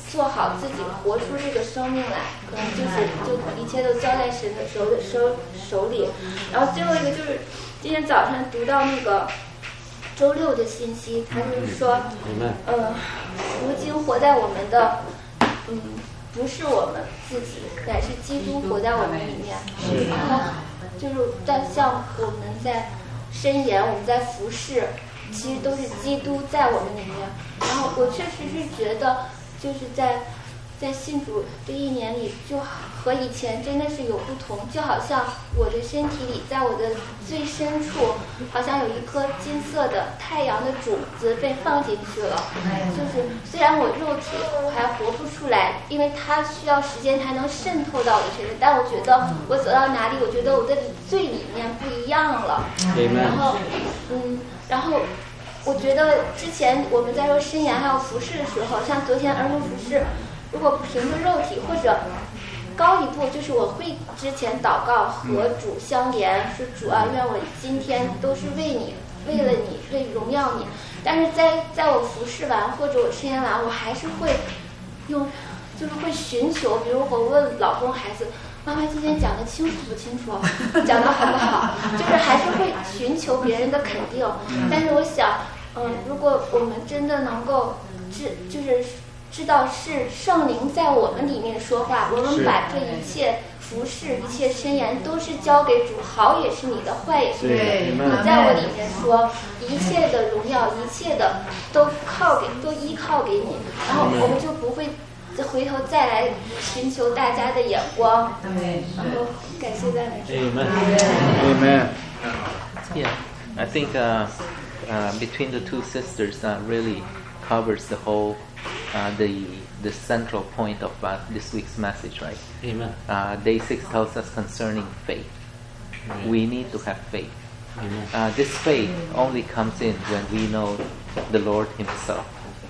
做好自己，活出这个生命来，可能就是就一切都交在神的手的手手里。然后最后一个就是今天早上读到那个周六的信息，他就是说，呃，如今活在我们的，嗯，不是我们自己，乃是基督活在我们里面。然后就是在像我们在申言，我们在服侍，其实都是基督在我们里面。然后我确实是觉得，就是在在信主这一年里，就和以前真的是有不同。就好像我的身体里，在我的最深处，好像有一颗金色的太阳的种子被放进去了。就是虽然我肉体还活不出来，因为它需要时间才能渗透到我的身上，但我觉得我走到哪里，我觉得我的最里面不一样了。然后，嗯，然后。我觉得之前我们在说申言还有服侍的时候，像昨天儿童服侍，如果凭着肉体或者高一步，就是我会之前祷告和主相连，说主啊，愿我今天都是为你，为了你，为荣耀你。但是在在我服侍完或者我申言完，我还是会用，就是会寻求，比如我问老公孩子。妈妈今天讲的清楚不清楚？讲的好不好？就是还是会寻求别人的肯定。但是我想，嗯，如果我们真的能够知，就是知道是圣灵在我们里面说话，我们把这一切服侍、一切申言都是交给主，好也是你的，坏也是你的。你在我里面说，一切的荣耀，一切的都靠给，都依靠给你，然后我们就不会。回头再来寻求大家的眼光，然后感谢赞美主。 Amen. Amen. Yeah, I think uh, uh, between the two sisters uh, really covers the whole, uh, the the central point of uh, this week's message, right? Amen. Uh, day six tells us concerning faith. Amen. We need to have faith. Amen. Uh, this faith only comes in when we know the Lord Himself,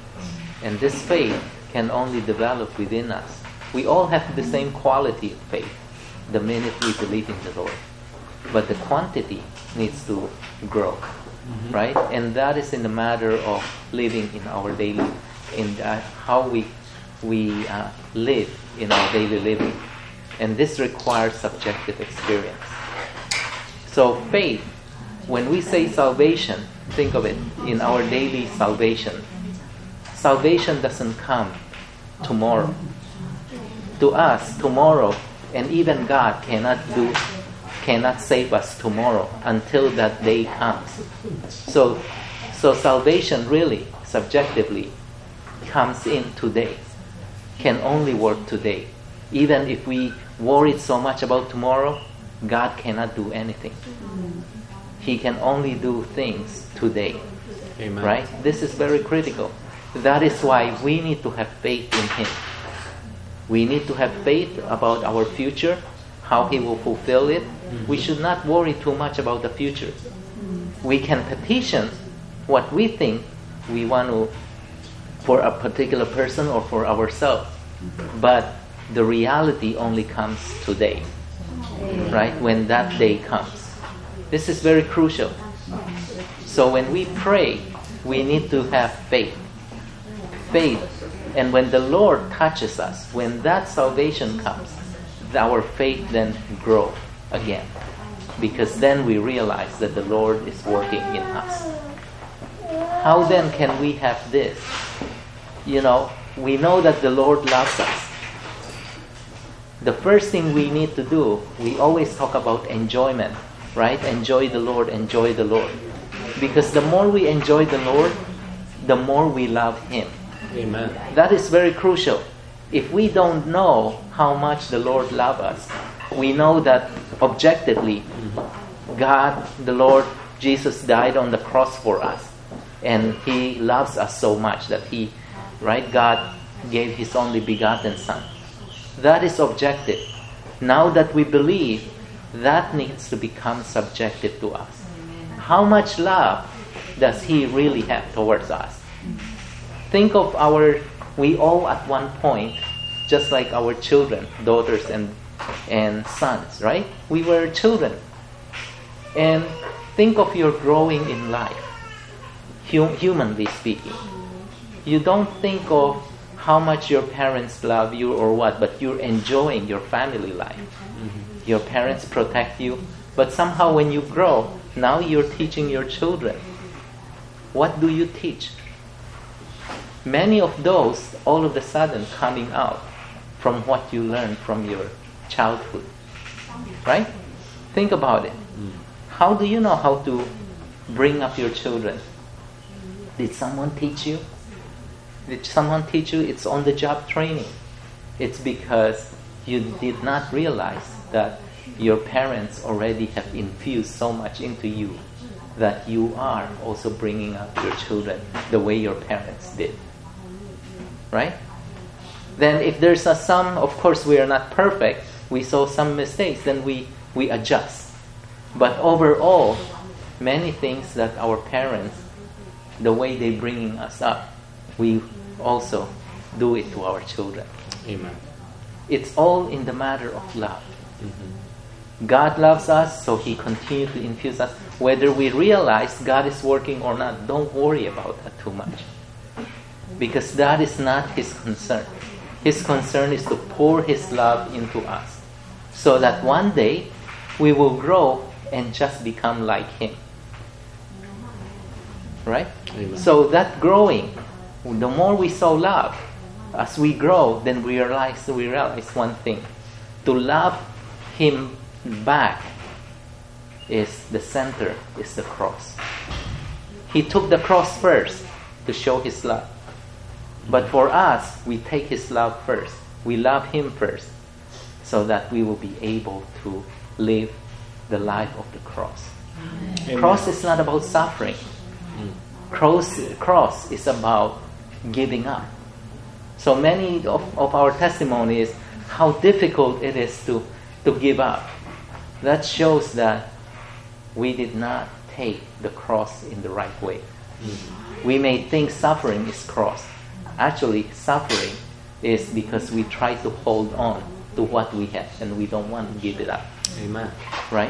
and this faith can only develop within us. We all have the same quality of faith the minute we believe in the Lord. But the quantity needs to grow, mm-hmm. right? And that is in the matter of living in our daily, in uh, how we we uh, live in our daily living. And this requires subjective experience. So faith, when we say salvation, think of it in our daily salvation. Salvation doesn't come tomorrow. To us, tomorrow, and even God cannot do, cannot save us tomorrow until that day comes. So, so salvation really, subjectively, comes in today. Can only work today. Even if we worried so much about tomorrow, God cannot do anything. He can only do things today. Amen. Right? This is very critical. That is why we need to have faith in Him. We need to have faith about our future, how He will fulfill it. Mm-hmm. We should not worry too much about the future. We can petition what we think we want to for a particular person or for ourselves. But the reality only comes today. Right? When that day comes. This is very crucial. So when we pray, we need to have faith. Faith, and when the Lord touches us, when that salvation comes, our faith then grows again, because then we realize that the Lord is working in us. How then can we have this? You know, we know that the Lord loves us. The first thing we need to do, we always talk about enjoyment, right? Enjoy the Lord, enjoy the Lord. Because the more we enjoy the Lord, the more we love Him. Amen. That is very crucial. If we don't know how much the Lord loves us, we know that objectively, God, the Lord Jesus died on the cross for us. And He loves us so much that He, right, God gave His only begotten Son. That is objective. Now that we believe, that needs to become subjective to us. How much love does He really have towards us? Think of our, we all at one point, just like our children, daughters and and sons, right? We were children. And think of your growing in life, hum, humanly speaking. You don't think of how much your parents love you or what, but you're enjoying your family life. Mm-hmm. Your parents protect you, but somehow when you grow, now you're teaching your children. What do you teach? Many of those, all of a sudden, coming out from what you learned from your childhood. Right? Think about it. How do you know how to bring up your children? Did someone teach you? Did someone teach you? It's on-the-job training. It's because you did not realize that your parents already have infused so much into you that you are also bringing up your children the way your parents did. Right? Then if there's a some, of course we are not perfect, we saw some mistakes, then we, we adjust. But overall, many things that our parents, the way they bringing us up, we also do it to our children. Amen. It's all in the matter of love. Mm-hmm. God loves us, so He continues to infuse us. Whether we realize God is working or not, don't worry about that too much. Because that is not His concern. His concern is to pour His love into us, so that one day we will grow and just become like Him. Right? Amen. So that growing, the more we sow love, as we grow, then we realize we realize one thing: to love Him back is the center, is the cross. He took the cross first to show His love. But for us, we take His love first. We love Him first, so that we will be able to live the life of the cross. Amen. Cross is not about suffering. Cross, cross is about giving up. So many of, of our testimony is how difficult it is to, to give up. That shows that we did not take the cross in the right way. Mm-hmm. We may think suffering is cross. Actually, suffering is because we try to hold on to what we have and we don't want to give it up. Amen. Right?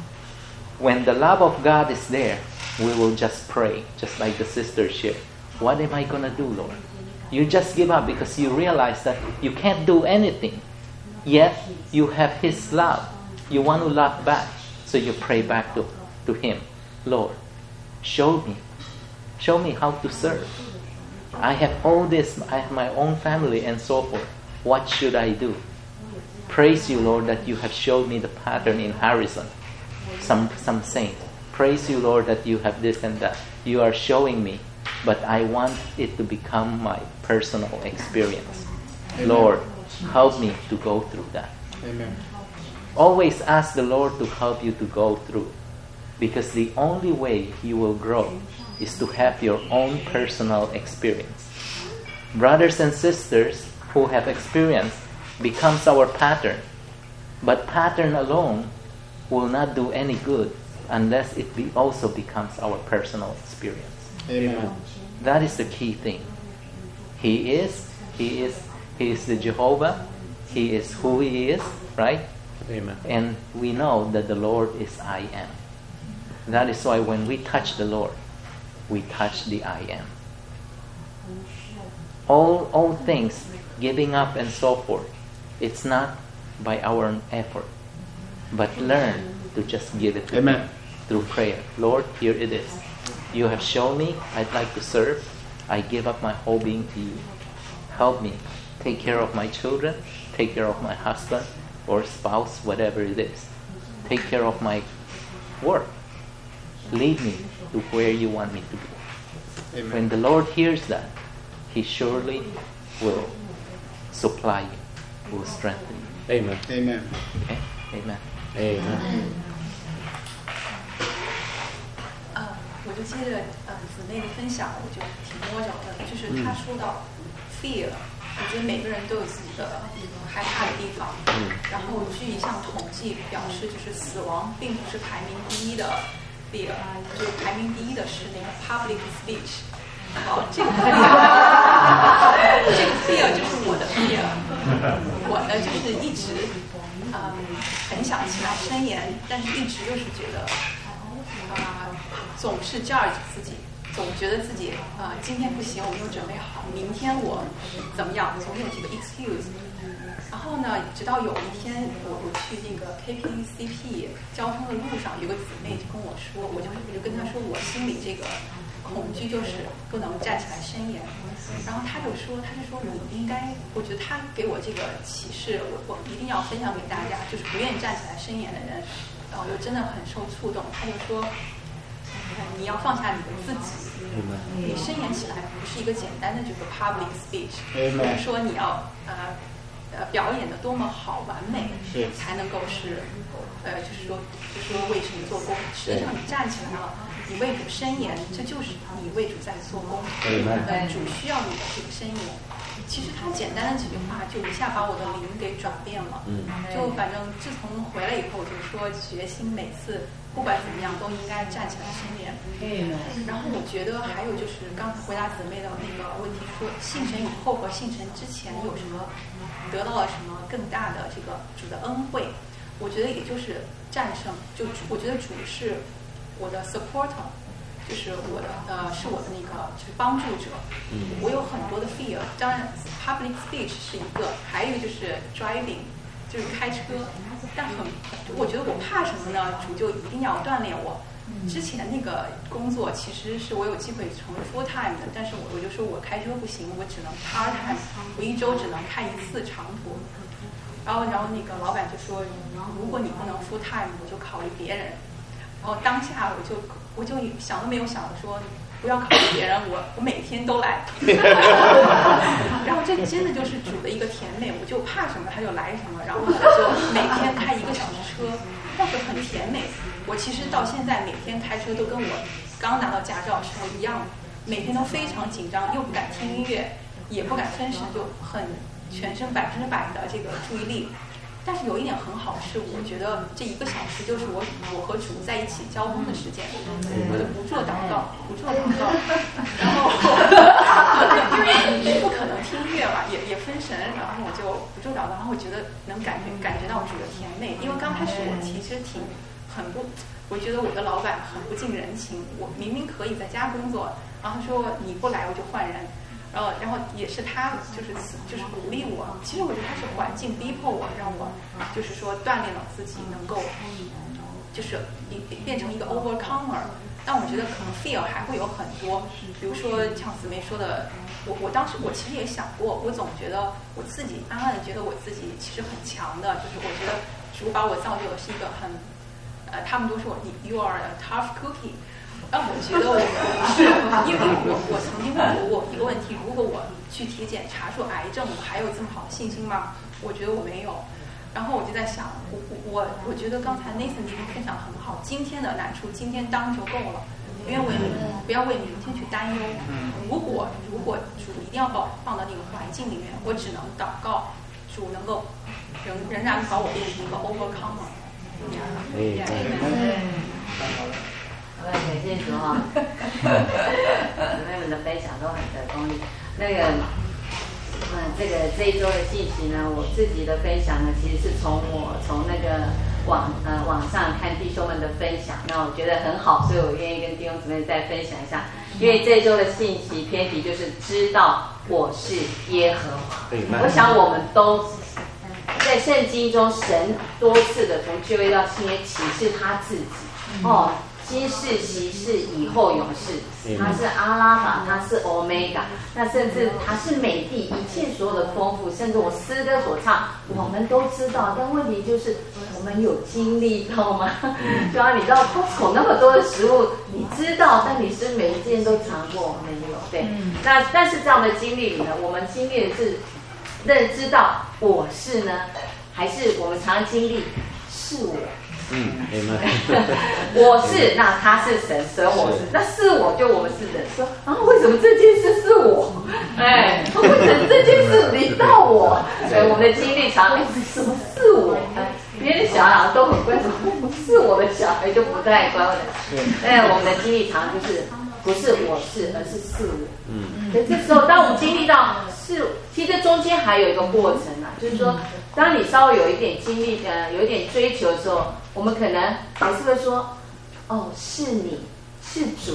When the love of God is there, we will just pray, just like the sister shared. What am I going to do, Lord? You just give up because you realize that you can't do anything. Yet, you have His love. You want to love back. So you pray back to, to Him. Lord, show me. Show me how to serve. I have all this. I have my own family and so forth. What should I do? Praise you, Lord, that you have showed me the pattern in Harrison. Some, some saint. Praise you, Lord, that you have this and that. You are showing me. But I want it to become my personal experience. Amen. Lord, help me to go through that. Amen. Always ask the Lord to help you to go through. Because the only way you will grow is to have your own personal experience. Brothers and sisters who have experience becomes our pattern. But pattern alone will not do any good unless it be also becomes our personal experience. Amen. That is the key thing. He is, He is, He is the Jehovah. He is who He is, right? Amen. And we know that the Lord is I Am. That is why when we touch the Lord, we touch the I Am. All, all things, giving up and so forth, it's not by our own effort, but learn to just give it to Amen. Him through prayer. Lord, here it is. You have shown me I'd like to serve. I give up my whole being to you. Help me. Take care of my children. Take care of my husband or spouse, whatever it is. Take care of my work. Lead me to where you want me to be. Amen. When the Lord hears that, He surely will supply you, will strengthen you. Amen. Amen. Okay? Amen. Amen. 我就接着呃姊妹的分享，我就挺摸着的，就是她说到 fear，、嗯、我觉得每个人都有自己的害怕的地方。嗯。然后据一项统计表示，就是死亡并不是排名第一的 fear， 就是排名第一的是那个 public speech。好，这个 fear， 这个 fear 就是我的 fear。我呢就是一直嗯很想起来申言，但是一直就是觉得。啊、呃，总是 judge 自己，总觉得自己呃今天不行，我没有准备好，明天我怎么样，总有这个 excuse。然后呢，直到有一天我我去那个 K P C P 交通的路上，有个姊妹就跟我说，我就我就跟她说，我心里这个恐惧就是不能站起来申言。然后她就说，她就说你应该，我觉得她给我这个启示，我我一定要分享给大家，就是不愿意站起来申言的人，然后就真的很受触动。她就说，你要放下你的自己，你申言起来不是一个简单的这个 public speech， 不是说你要呃。呃，表演的多么好完美，才能够是，呃，就是说，就是说为神做工。实际上，你站起来了，你为主申言，这就是你为主在做工。呃，主需要你的这个申言。其实他简单的几句话，就一下把我的灵给转变了。嗯。就反正自从回来以后，就说决心每次不管怎么样都应该站起来申言。嗯。然后我觉得还有就是刚才回答姊妹的那个问题，说信神以后和信神之前有什么？得到了什么更大的这个主的恩惠？我觉得也就是战胜，就我觉得主是我的 supporter， 就是我的呃是我的那个就是帮助者。嗯，我有很多的 fear， 当然 public speech 是一个，还有一个就是 driving， 就是开车。但很，我觉得我怕什么呢？主就一定要锻炼我。之前那个工作其实是我有机会成为 full time 的，但是我我就说我开车不行，我只能 part time， 我一周只能开一次长途。然后然后那个老板就说，如果你不能 full time， 我就考虑别人。然后当下我就我就想都没有想的说，不要考虑别人，我我每天都来。然后这真的就是主的一个甜美，我就怕什么他就来什么，然后我就每天开一个小时车，那就很甜美。我其实到现在每天开车都跟我刚拿到驾照时候一样，每天都非常紧张，又不敢听音乐，也不敢分神，就很全身百分之百的这个注意力。但是有一点很好是，我觉得这一个小时就是我我和主在一起交通的时间，我就不做祷告，不做祷告，然后因为不可能听音乐嘛，也也分神，然后我就不做祷告，然后我觉得能感觉感觉到主的甜美，因为刚开始我其实挺。很不，我觉得我的老板很不近人情。我明明可以在家工作，然后他说你不来我就换人，然后然后也是他就是就是鼓励我。其实我觉得他是环境逼迫我，让我就是说锻炼了自己，能够就是变成一个 overcomer。但我觉得可能 fear 还会有很多，比如说像姊妹说的，我我当时我其实也想过，我总觉得我自己暗暗的觉得我自己其实很强的，就是我觉得主把我造就的是一个很。呃，他们都说你 you are a tough cookie， 但我觉得我是，因为我我曾经问过我一个问题，如果我去体检查出癌症，我还有这么好的信心吗？我觉得我没有。然后我就在想，我我我觉得刚才 Nathan 这个分享很好，今天的难处今天当就够了，不要为不要为明天去担忧。如果如果主一定要把我放到那个环境里面，我只能祷告，主能够仍仍然把我变成一个 overcomer。 哎，好了，感谢主哈，姊妹们的分享都很得功力。那个，嗯，这个这一周的信息呢，我自己的分享呢，其实是从我从那个网呃网上看弟兄们的分享，那我觉得很好，所以我愿意跟弟兄姊妹再分享一下。因为这一周的信息篇题就是知道我是耶和华，我想我们都。在圣经中，神多次的从旧约到新约启示他自己。哦，今世、昔世、以后永世，他是阿拉法，他是欧米伽，那甚至他是美地，一切所有的丰富，甚至我诗歌所唱，我们都知道。但问题就是，我们有经历到吗？就啊，你知道 Costco 那么多的食物，你知道，但你是每一件都尝过没有？对。那但是这样的经历里呢，我们经历的是。认知到我是呢，还是我们常经历是我？ 嗯，明白。 我是，那他是神，神我是，那是我就我们是人。说啊，为什么这件事是我？哎，为什么这件事临到我？所以我们的经历常一直什么是我？哎，别人小孩都很乖，怎么不是我的小孩就不太乖了？哎，我们的经历常就是。不是我是，而是是我。嗯，所以这时候，当我们经历到是，其实中间还有一个过程啊，就是说，当你稍微有一点经历的，有一点追求的时候，我们可能还是会说，哦，是你是主，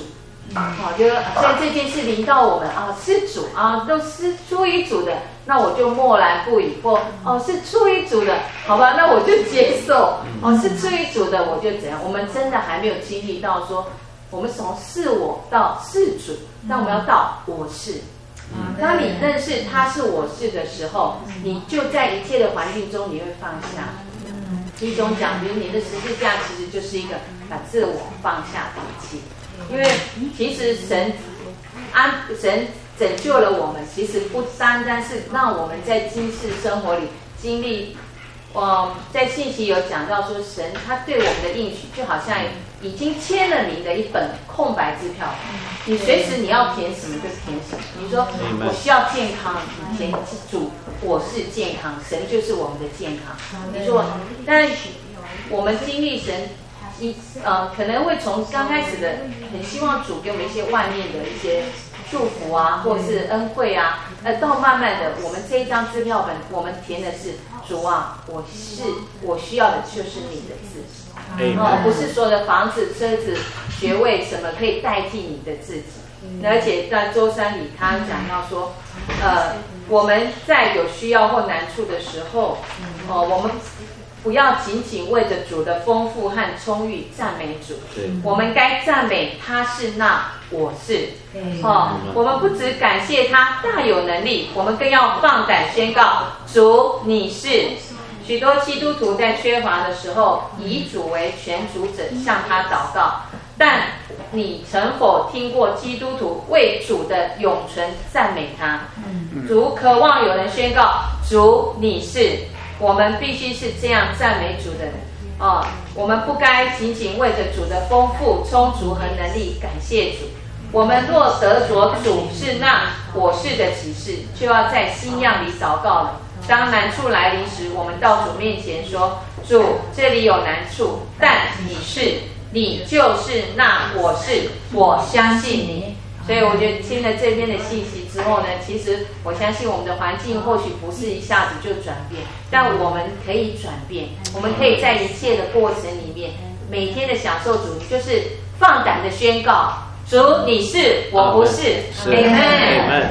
好，就所以这件事临到我们啊，是主啊，都是出于主的，那我就默然不语，或哦是出于主的，好吧，那我就接受，哦是出于主的，我就怎样？我们真的还没有经历到说，我们从是我到是主，但我们要到我是。当你认识他是我是的时候，你就在一切的环境中你会放下。一种讲，比如你的十字架其实就是一个把自我放下的一切。因为其实神安神拯救了我们，其实不单单是让我们在今世生活里经历，呃，在信息有讲到说，神他对我们的应许就好像已经签了名的一本空白支票，你随时你要填什么就填什么。你说我需要健康，你填主我是健康，神就是我们的健康。你说，但我们经历神。一呃，可能会从刚开始的很希望主给我们一些外面的一些祝福啊，或者是恩惠啊，呃，到慢慢的，我们这一张支票本，我们填的是主啊，我是我需要的就是你的字，哦、呃，不是所有的房子、车子、学位什么可以代替你的自己。而且在周三里，他讲到说，呃，我们在有需要或难处的时候，哦、呃，我们。不要仅仅为着主的丰富和充裕赞美主，我们该赞美他是那我是。哦，我们不只感谢他大有能力，我们更要放胆宣告主你是。许多基督徒在缺乏的时候，以主为全主者向他祷告，但你曾否听过基督徒为主的永存赞美他？主渴望有人宣告主你是。我们必须是这样赞美主的人哦，我们不该仅仅为着主的丰富、充足和能力感谢主。我们若得着主是那我是的启示，就要在新样里祷告了。当难处来临时，我们到主面前说：主，这里有难处，但你是，你就是那我是，我相信你。所以我觉得听了这边的信息之后呢，其实我相信我们的环境或许不是一下子就转变，但我们可以转变，我们可以在一切的过程里面，每天的享受主，就是放胆的宣告：主你是，我不是。Amen。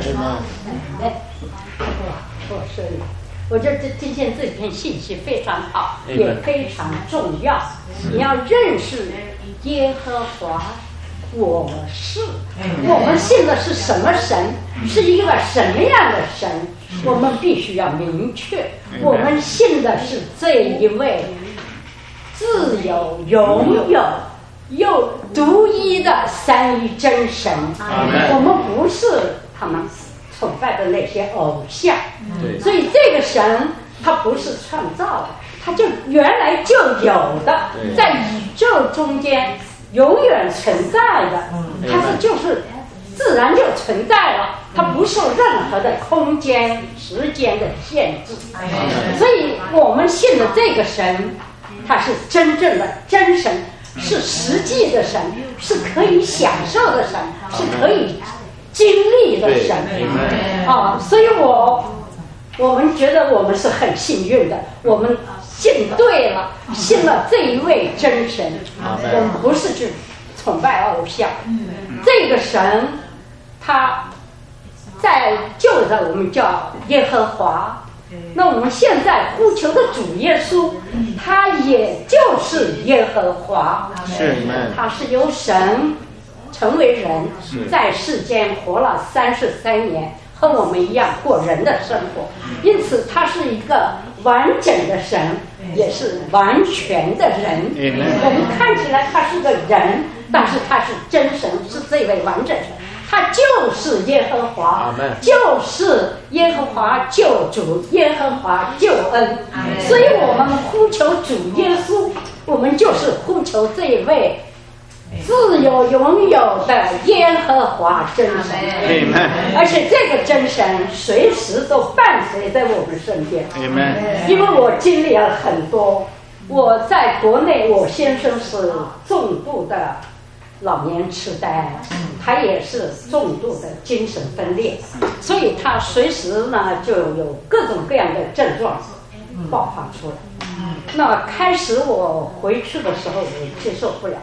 我说，我觉得这今天这篇信息非常好，也非常重要。你要认识耶和华。我是，我们信的是什么神？是一个什么样的神？我们必须要明确，我们信的是这一位自有、拥有又独一的三一真神。我们不是他们崇拜的那些偶像，所以这个神他不是创造的，他就原来就有的，在宇宙中间。永远存在的，它是就是自然就存在了，它不受任何的空间、时间的限制。所以我们信的这个神，它是真正的真神，是实际的神，是可以享受的神，是可以经历的神。啊，所以我我们觉得我们是很幸运的，我们。信对了，信了这一位真神，我们不是去崇拜偶像。这个神，他在旧的我们叫耶和华，那我们现在呼求的主耶稣，他也就是耶和华。是，他是由神成为人，在世间活了三十三年。和我们一样过人的生活，因此他是一个完整的神，也是完全的人。我们看起来他是个人，但是他是真神，是这位完整神，他就是耶和华，就是耶和华救主，耶和华救恩。所以我们呼求主耶稣，我们就是呼求这位自有永有的耶和华真神，而且这个真神随时都伴随在我们身边。因为我经历了很多，我在国内，我先生是重度的老年痴呆，他也是重度的精神分裂，所以他随时呢就有各种各样的症状爆发出来。那开始我回去的时候，我接受不了。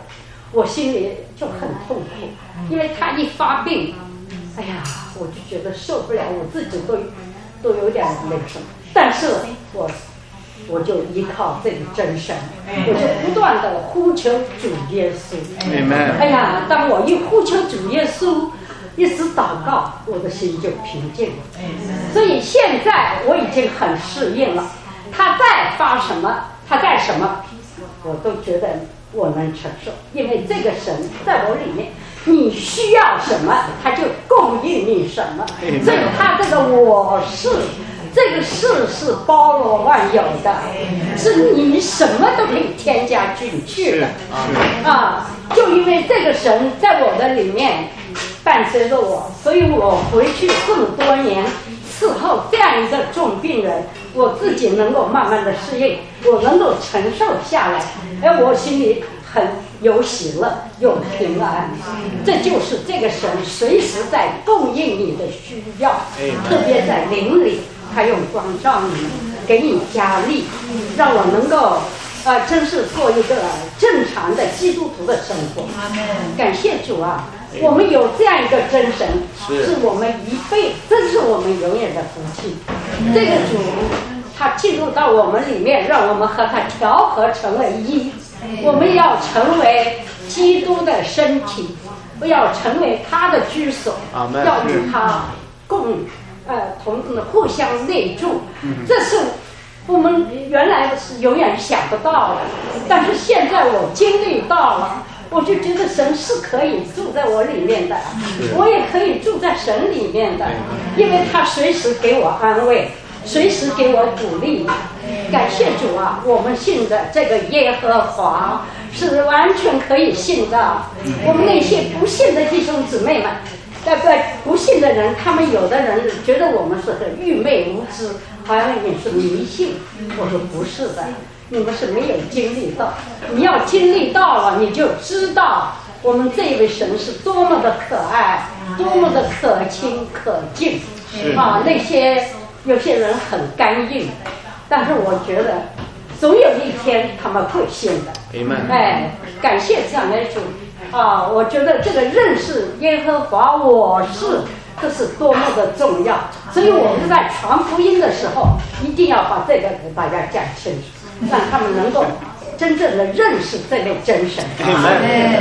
我心里就很痛苦，因为他一发病，哎呀，我就觉得受不了，我自己都都有点那什么，但是我我就依靠这个真神，我就不断的呼求主耶稣。哎呀，当我一呼求主耶稣，一直祷告，我的心就平静了。所以现在我已经很适应了，他再发什么，他干什么，我都觉得我能承受，因为这个神在我里面，你需要什么，他就供应你什么。所以他这个我是，这个是是包罗万有的，是你什么都可以添加进去的啊！就因为这个神在我的里面伴随着我，所以我回去这么多年伺候这样一个重病人，我自己能够慢慢的适应，我能够承受下来，哎，我心里很有喜乐，有平安。这就是这个神随时在供应你的需要，特别在灵里，他用光照你，给你加力，让我能够呃，真是过一个正常的基督徒的生活。感谢主啊！我们有这样一个真神，是我们一辈，这是我们永远的福气。这个主，他进入到我们里面，让我们和他调和成为一。我们要成为基督的身体，不要成为他的居所，要与他共呃同互相内住。这是我们原来是永远想不到的，但是现在我经历到了。我就觉得神是可以住在我里面的，我也可以住在神里面的，因为他随时给我安慰，随时给我鼓励。感谢主啊，我们信的这个耶和华是完全可以信的。我们那些不信的弟兄姊妹们，呃不不信的人，他们有的人觉得我们是很愚昧无知，好像你是迷信。我说不是的，你们是没有经历到，你要经历到了，你就知道我们这位神是多么的可爱，多么的可亲可敬啊！那些有些人很干硬，但是我觉得总有一天他们会信的。哎，感谢赞美主啊！我觉得这个认识耶和华我是，这是多么的重要，所以我们在传福音的时候，一定要把这个给大家讲清楚。让他们能够真正的认识这位真神。 太好，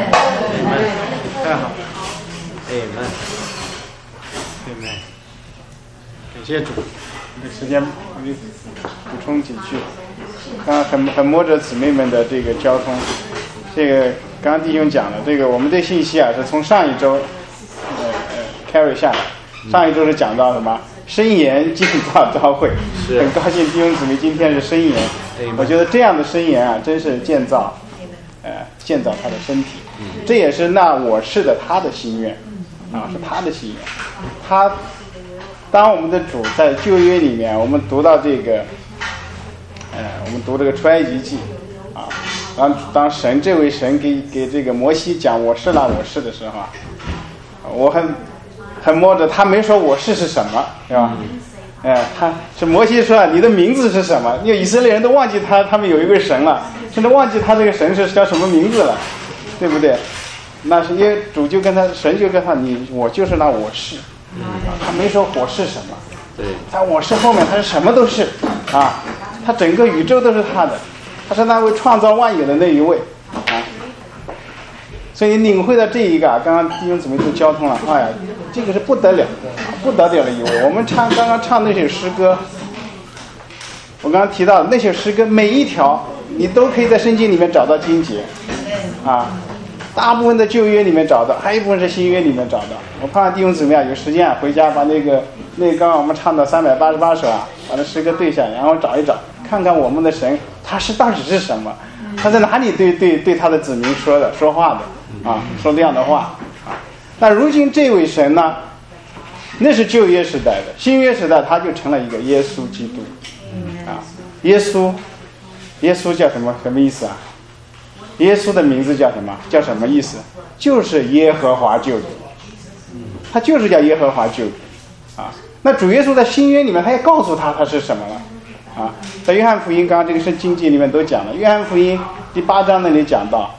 感谢主。时间我就补充几句。刚刚很很摸着姊妹们的这个交通，这个刚刚弟兄讲了，这个我们的信息啊是从上一周呃呃 carry 下来，上一周是讲到什么？申言建造教会，很高兴弟兄姊妹今天是申言。我觉得这样的申言啊，真是建造，呃，建造他的身体。这也是那我是的他的心愿，啊，是他的心愿。他，当我们的主在旧约里面，我们读到这个，呃，我们读这个出埃及记，啊，当当神这位神给给这个摩西讲我是那我是的时候啊，我很。很摸着，他没说我是是什么，是吧？哎，他是摩西说你的名字是什么？因为以色列人都忘记他，他们有一位神了，甚至忘记他这个神是叫什么名字了，对不对？那是因为主就跟他神就跟他你我就是那我是，他没说我是什么， 对， 但我是后面他是什么都是啊，他整个宇宙都是他的，他是那位创造万有的那一位啊。所以领会到这一个啊，刚刚弟兄姊妹都交通了，哎呀，这个是不得了，不得了的一位。我们唱刚刚唱那首诗歌，我刚刚提到那首诗歌，每一条你都可以在圣经里面找到经节，啊，大部分的旧约里面找到，还有一部分是新约里面找到。我盼望弟兄姊妹啊，有时间啊，回家把那个那个刚刚我们唱的三百八十八首啊，把那诗歌对下来，然后找一找，看看我们的神他是到底是什么，他在哪里对对对他的子民说的说话的。啊，说这样的话啊，那如今这位神呢，那是旧约时代的，新约时代他就成了一个耶稣基督，啊，耶稣，耶稣叫什么什么意思啊？耶稣的名字叫什么？叫什么意思？就是耶和华救主，他就是叫耶和华救主，啊，那主耶稣在新约里面他也告诉他他是什么了，啊，在约翰福音刚刚这个是经记里面都讲了，约翰福音第八章那里讲到。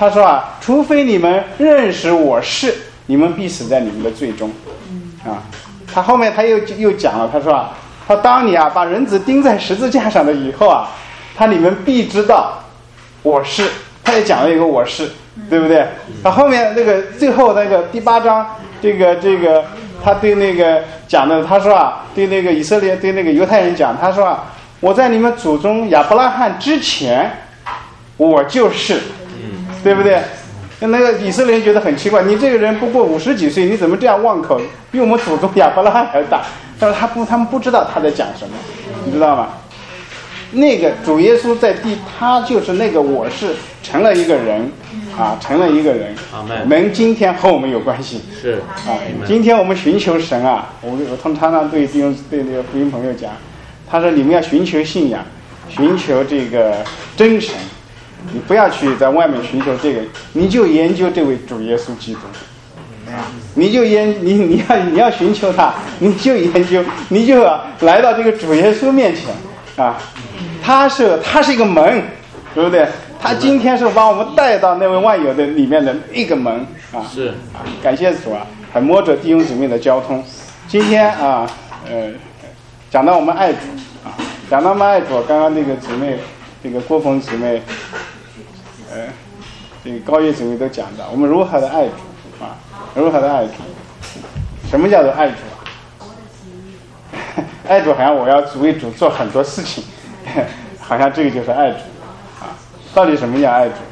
他说啊，除非你们认识我是，你们必死在你们的罪中。啊，他后面他又又讲了，他说啊，他当你啊把人子钉在十字架上的以后啊，他你们必知道我是。他也讲了一个我是，对不对？他后面那个最后那个第八章，这个这个他对那个讲的，他说啊，对那个以色列对那个犹太人讲，他说啊，我在你们祖宗亚伯拉罕之前，我就是，对不对？那个以色列人觉得很奇怪，你这个人不过五十几岁，你怎么这样妄口，比我们祖宗亚伯拉罕还大？但是他不，他们不知道他在讲什么，你知道吗？那个主耶稣在地，他就是那个我是成了一个人啊，成了一个人，能今天和我们有关系是啊。今天我们寻求神啊，我我通常常对弟兄对那个福音朋友讲，他说你们要寻求信仰，寻求这个真神，你不要去在外面寻求这个，你就研究这位主耶稣基督。你就研你你要你要寻求他，你就研究，你就来到这个主耶稣面前啊，他是他是一个门，对不对？他今天是把我们带到那位万有的里面的一个门啊， 是啊，感谢主啊，很摸着弟兄姊妹的交通。今天啊，呃，讲到我们爱主啊，讲到我们爱主，刚刚那个姊妹，这个郭峰姊妹，呃，这个高月姊妹都讲到我们如何的爱主啊。如何的爱主？什么叫做爱主？爱主好像我要为主做很多事情，好像这个就是爱主啊。到底什么叫爱主？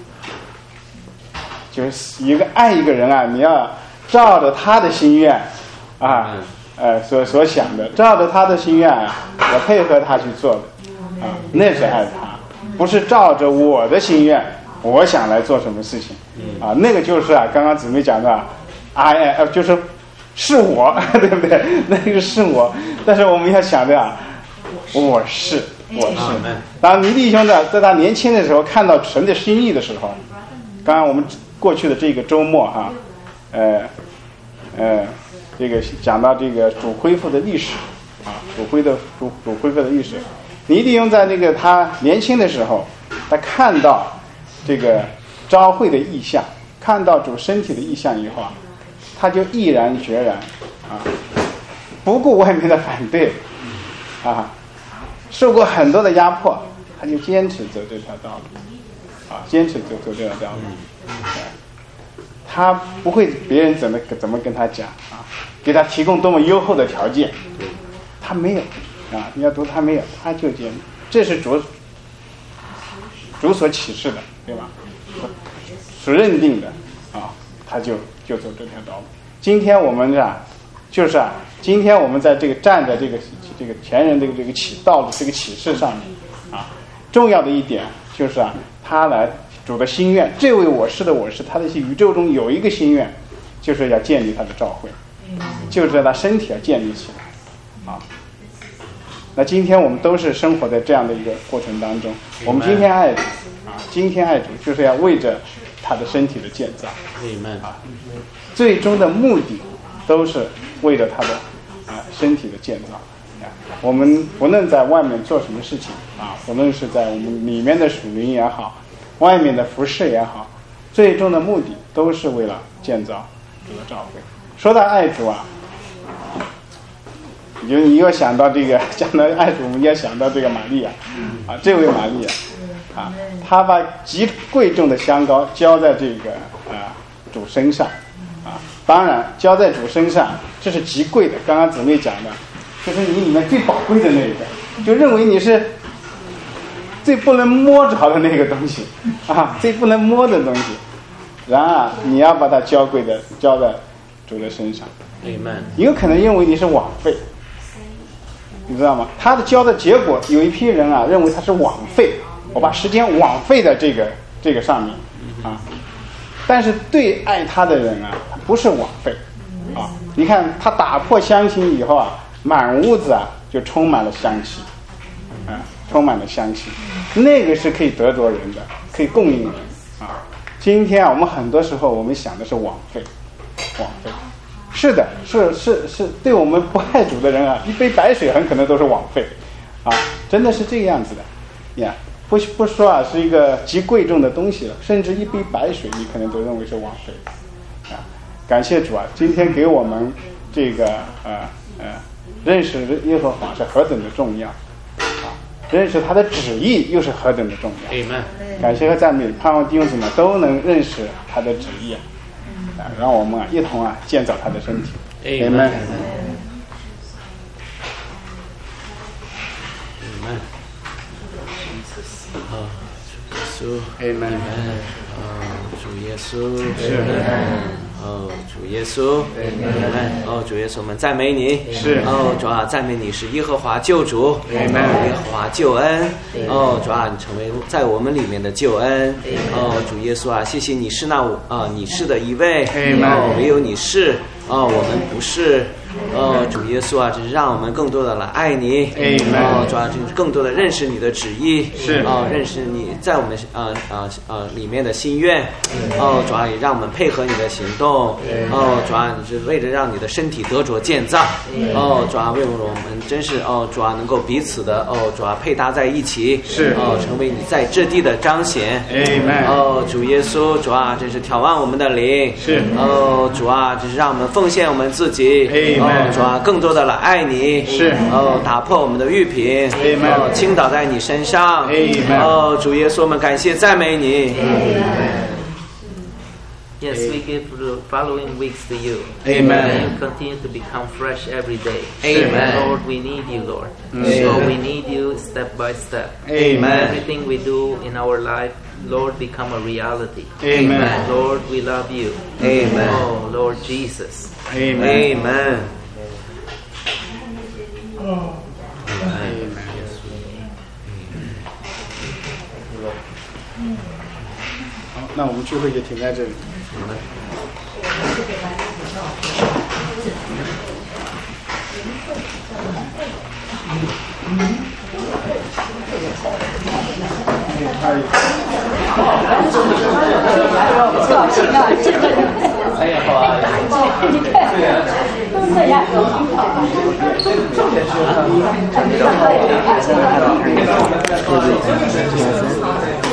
就是一个爱一个人啊，你要照着他的心愿啊，呃所所想的，照着他的心愿啊，我配合他去做的啊，那是爱他，不是照着我的心愿。我想来做什么事情啊？那个就是啊，刚刚姊妹讲的，啊，呃，就是是我，对不对？那个是我，但是我们要想的啊，我是，我是。当尼弟兄呢，在他年轻的时候看到神的心意的时候，刚刚我们过去的这个周末哈、啊，呃，呃，这个讲到这个主恢复的历史啊，主恢的主主恢复的历史，尼弟兄在那个他年轻的时候，他看到。这个召会的意象，看到主身体的意象以后啊，他就毅然决然啊，不顾外面的反对啊，受过很多的压迫，他就坚持走这条道路啊，坚持走走这条道路。他不会别人怎么怎么跟他讲啊，给他提供多么优厚的条件，他没有啊，你要读他没有，他就坚持，这是主主所启示的。对吧？所认定的啊，他就就走这条道路。今天我们啊，就是啊，今天我们在这个站在这个这个前人的这个启道路这个启示上面啊，重要的一点就是啊，他来主的心愿，这位我是的我是，他的宇宙中有一个心愿，就是要建立他的召会，就是他身体要建立起来啊。那今天我们都是生活在这样的一个过程当中，我们今天爱主啊，今天爱主就是要为着他的身体的建造，啊，最终的目的都是为了他的啊身体的建造啊。我们不论在外面做什么事情啊，不论是在我们里面的属灵也好，外面的服饰也好，最终的目的都是为了建造主的召会。说到爱主啊。你就你又想到这个讲到爱主，我们要想到这个玛利亚啊，这位玛利亚啊，她把极贵重的香膏浇在这个啊主身上啊，当然浇在主身上，这是极贵的。刚刚姊妹讲的，就是你里面最宝贵的那一个，就认为你是最不能摸着的那个东西啊，最不能摸的东西。然而你要把它浇贵的浇在主的身上，有可能认为你是枉费。你知道吗？他的教的结果，有一批人啊认为他是枉费，我把时间枉费在这个这个上面啊。但是对爱他的人啊，他不是枉费啊。你看他打破香芹以后啊，满屋子啊就充满了香气，啊，充满了香气，那个是可以得着人的，可以供应人啊。今天啊，我们很多时候我们想的是枉费，枉费。是的，是是是，对我们不爱主的人啊，一杯白水很可能都是枉费，啊，真的是这个样子的，呀。 不不说啊，是一个极贵重的东西了，甚至一杯白水你可能都认为是枉费啊。感谢主啊，今天给我们这个呃呃认识耶和华是何等的重要啊，认识他的旨意又是何等的重要。 Amen。 感谢和赞美，盼望弟兄姊妹都能认识他的旨意啊，让我们啊一同啊建造他的身体。Amen。 Amen。哦，主耶稣，是。哦，主耶稣，Amen。哦，主耶稣，我们赞美你。 是。 哦，主啊，赞美你是耶和华救主。Amen。耶和华救恩。哦，主啊，你成为在我们里面的救恩。哦，主耶稣啊，谢谢你是那啊，你是的一位。 Amen。 哦，唯有你是。哦，我们不是。哦，主耶稣啊，只是让我们更多的来爱你。哦，主啊，就是更多的认识你的旨意。 是。 哦，认识你在我们啊啊啊里面的心愿。哦，主啊，也让我们配合你的行动。哦，主啊，你是为了让你的身体得着建造。哦，主啊，为我们真是哦，主啊，能够彼此的哦，主啊，配搭在一起。 是。 哦，成为你在这地的彰显。 Amen。 哦，主耶稣，主啊，真是眺望我们的灵。 是。 哦，主啊，真是让我们奉献我们自己。 Amen。 哦，主啊，更多的来爱你。 是。 哦，打破我们的玉瓶。 Amen。 哦，倾倒在你身上。 Amen。 哦，主耶稣，我们感谢赞美你。 Yes, we give the following weeks to you. Amen. May you continue to become fresh every day. Amen. Lord, we need you, Lord. Amen. So we need you step by step. Amen. Everything we do in our life, Lord, become a reality. Amen. Lord, we love you. Amen. Oh, Lord Jesus. Amen. Amen. Amen. 好，那我们聚会就停在这里。 哎呀，好啊！对呀， 都这样， 这个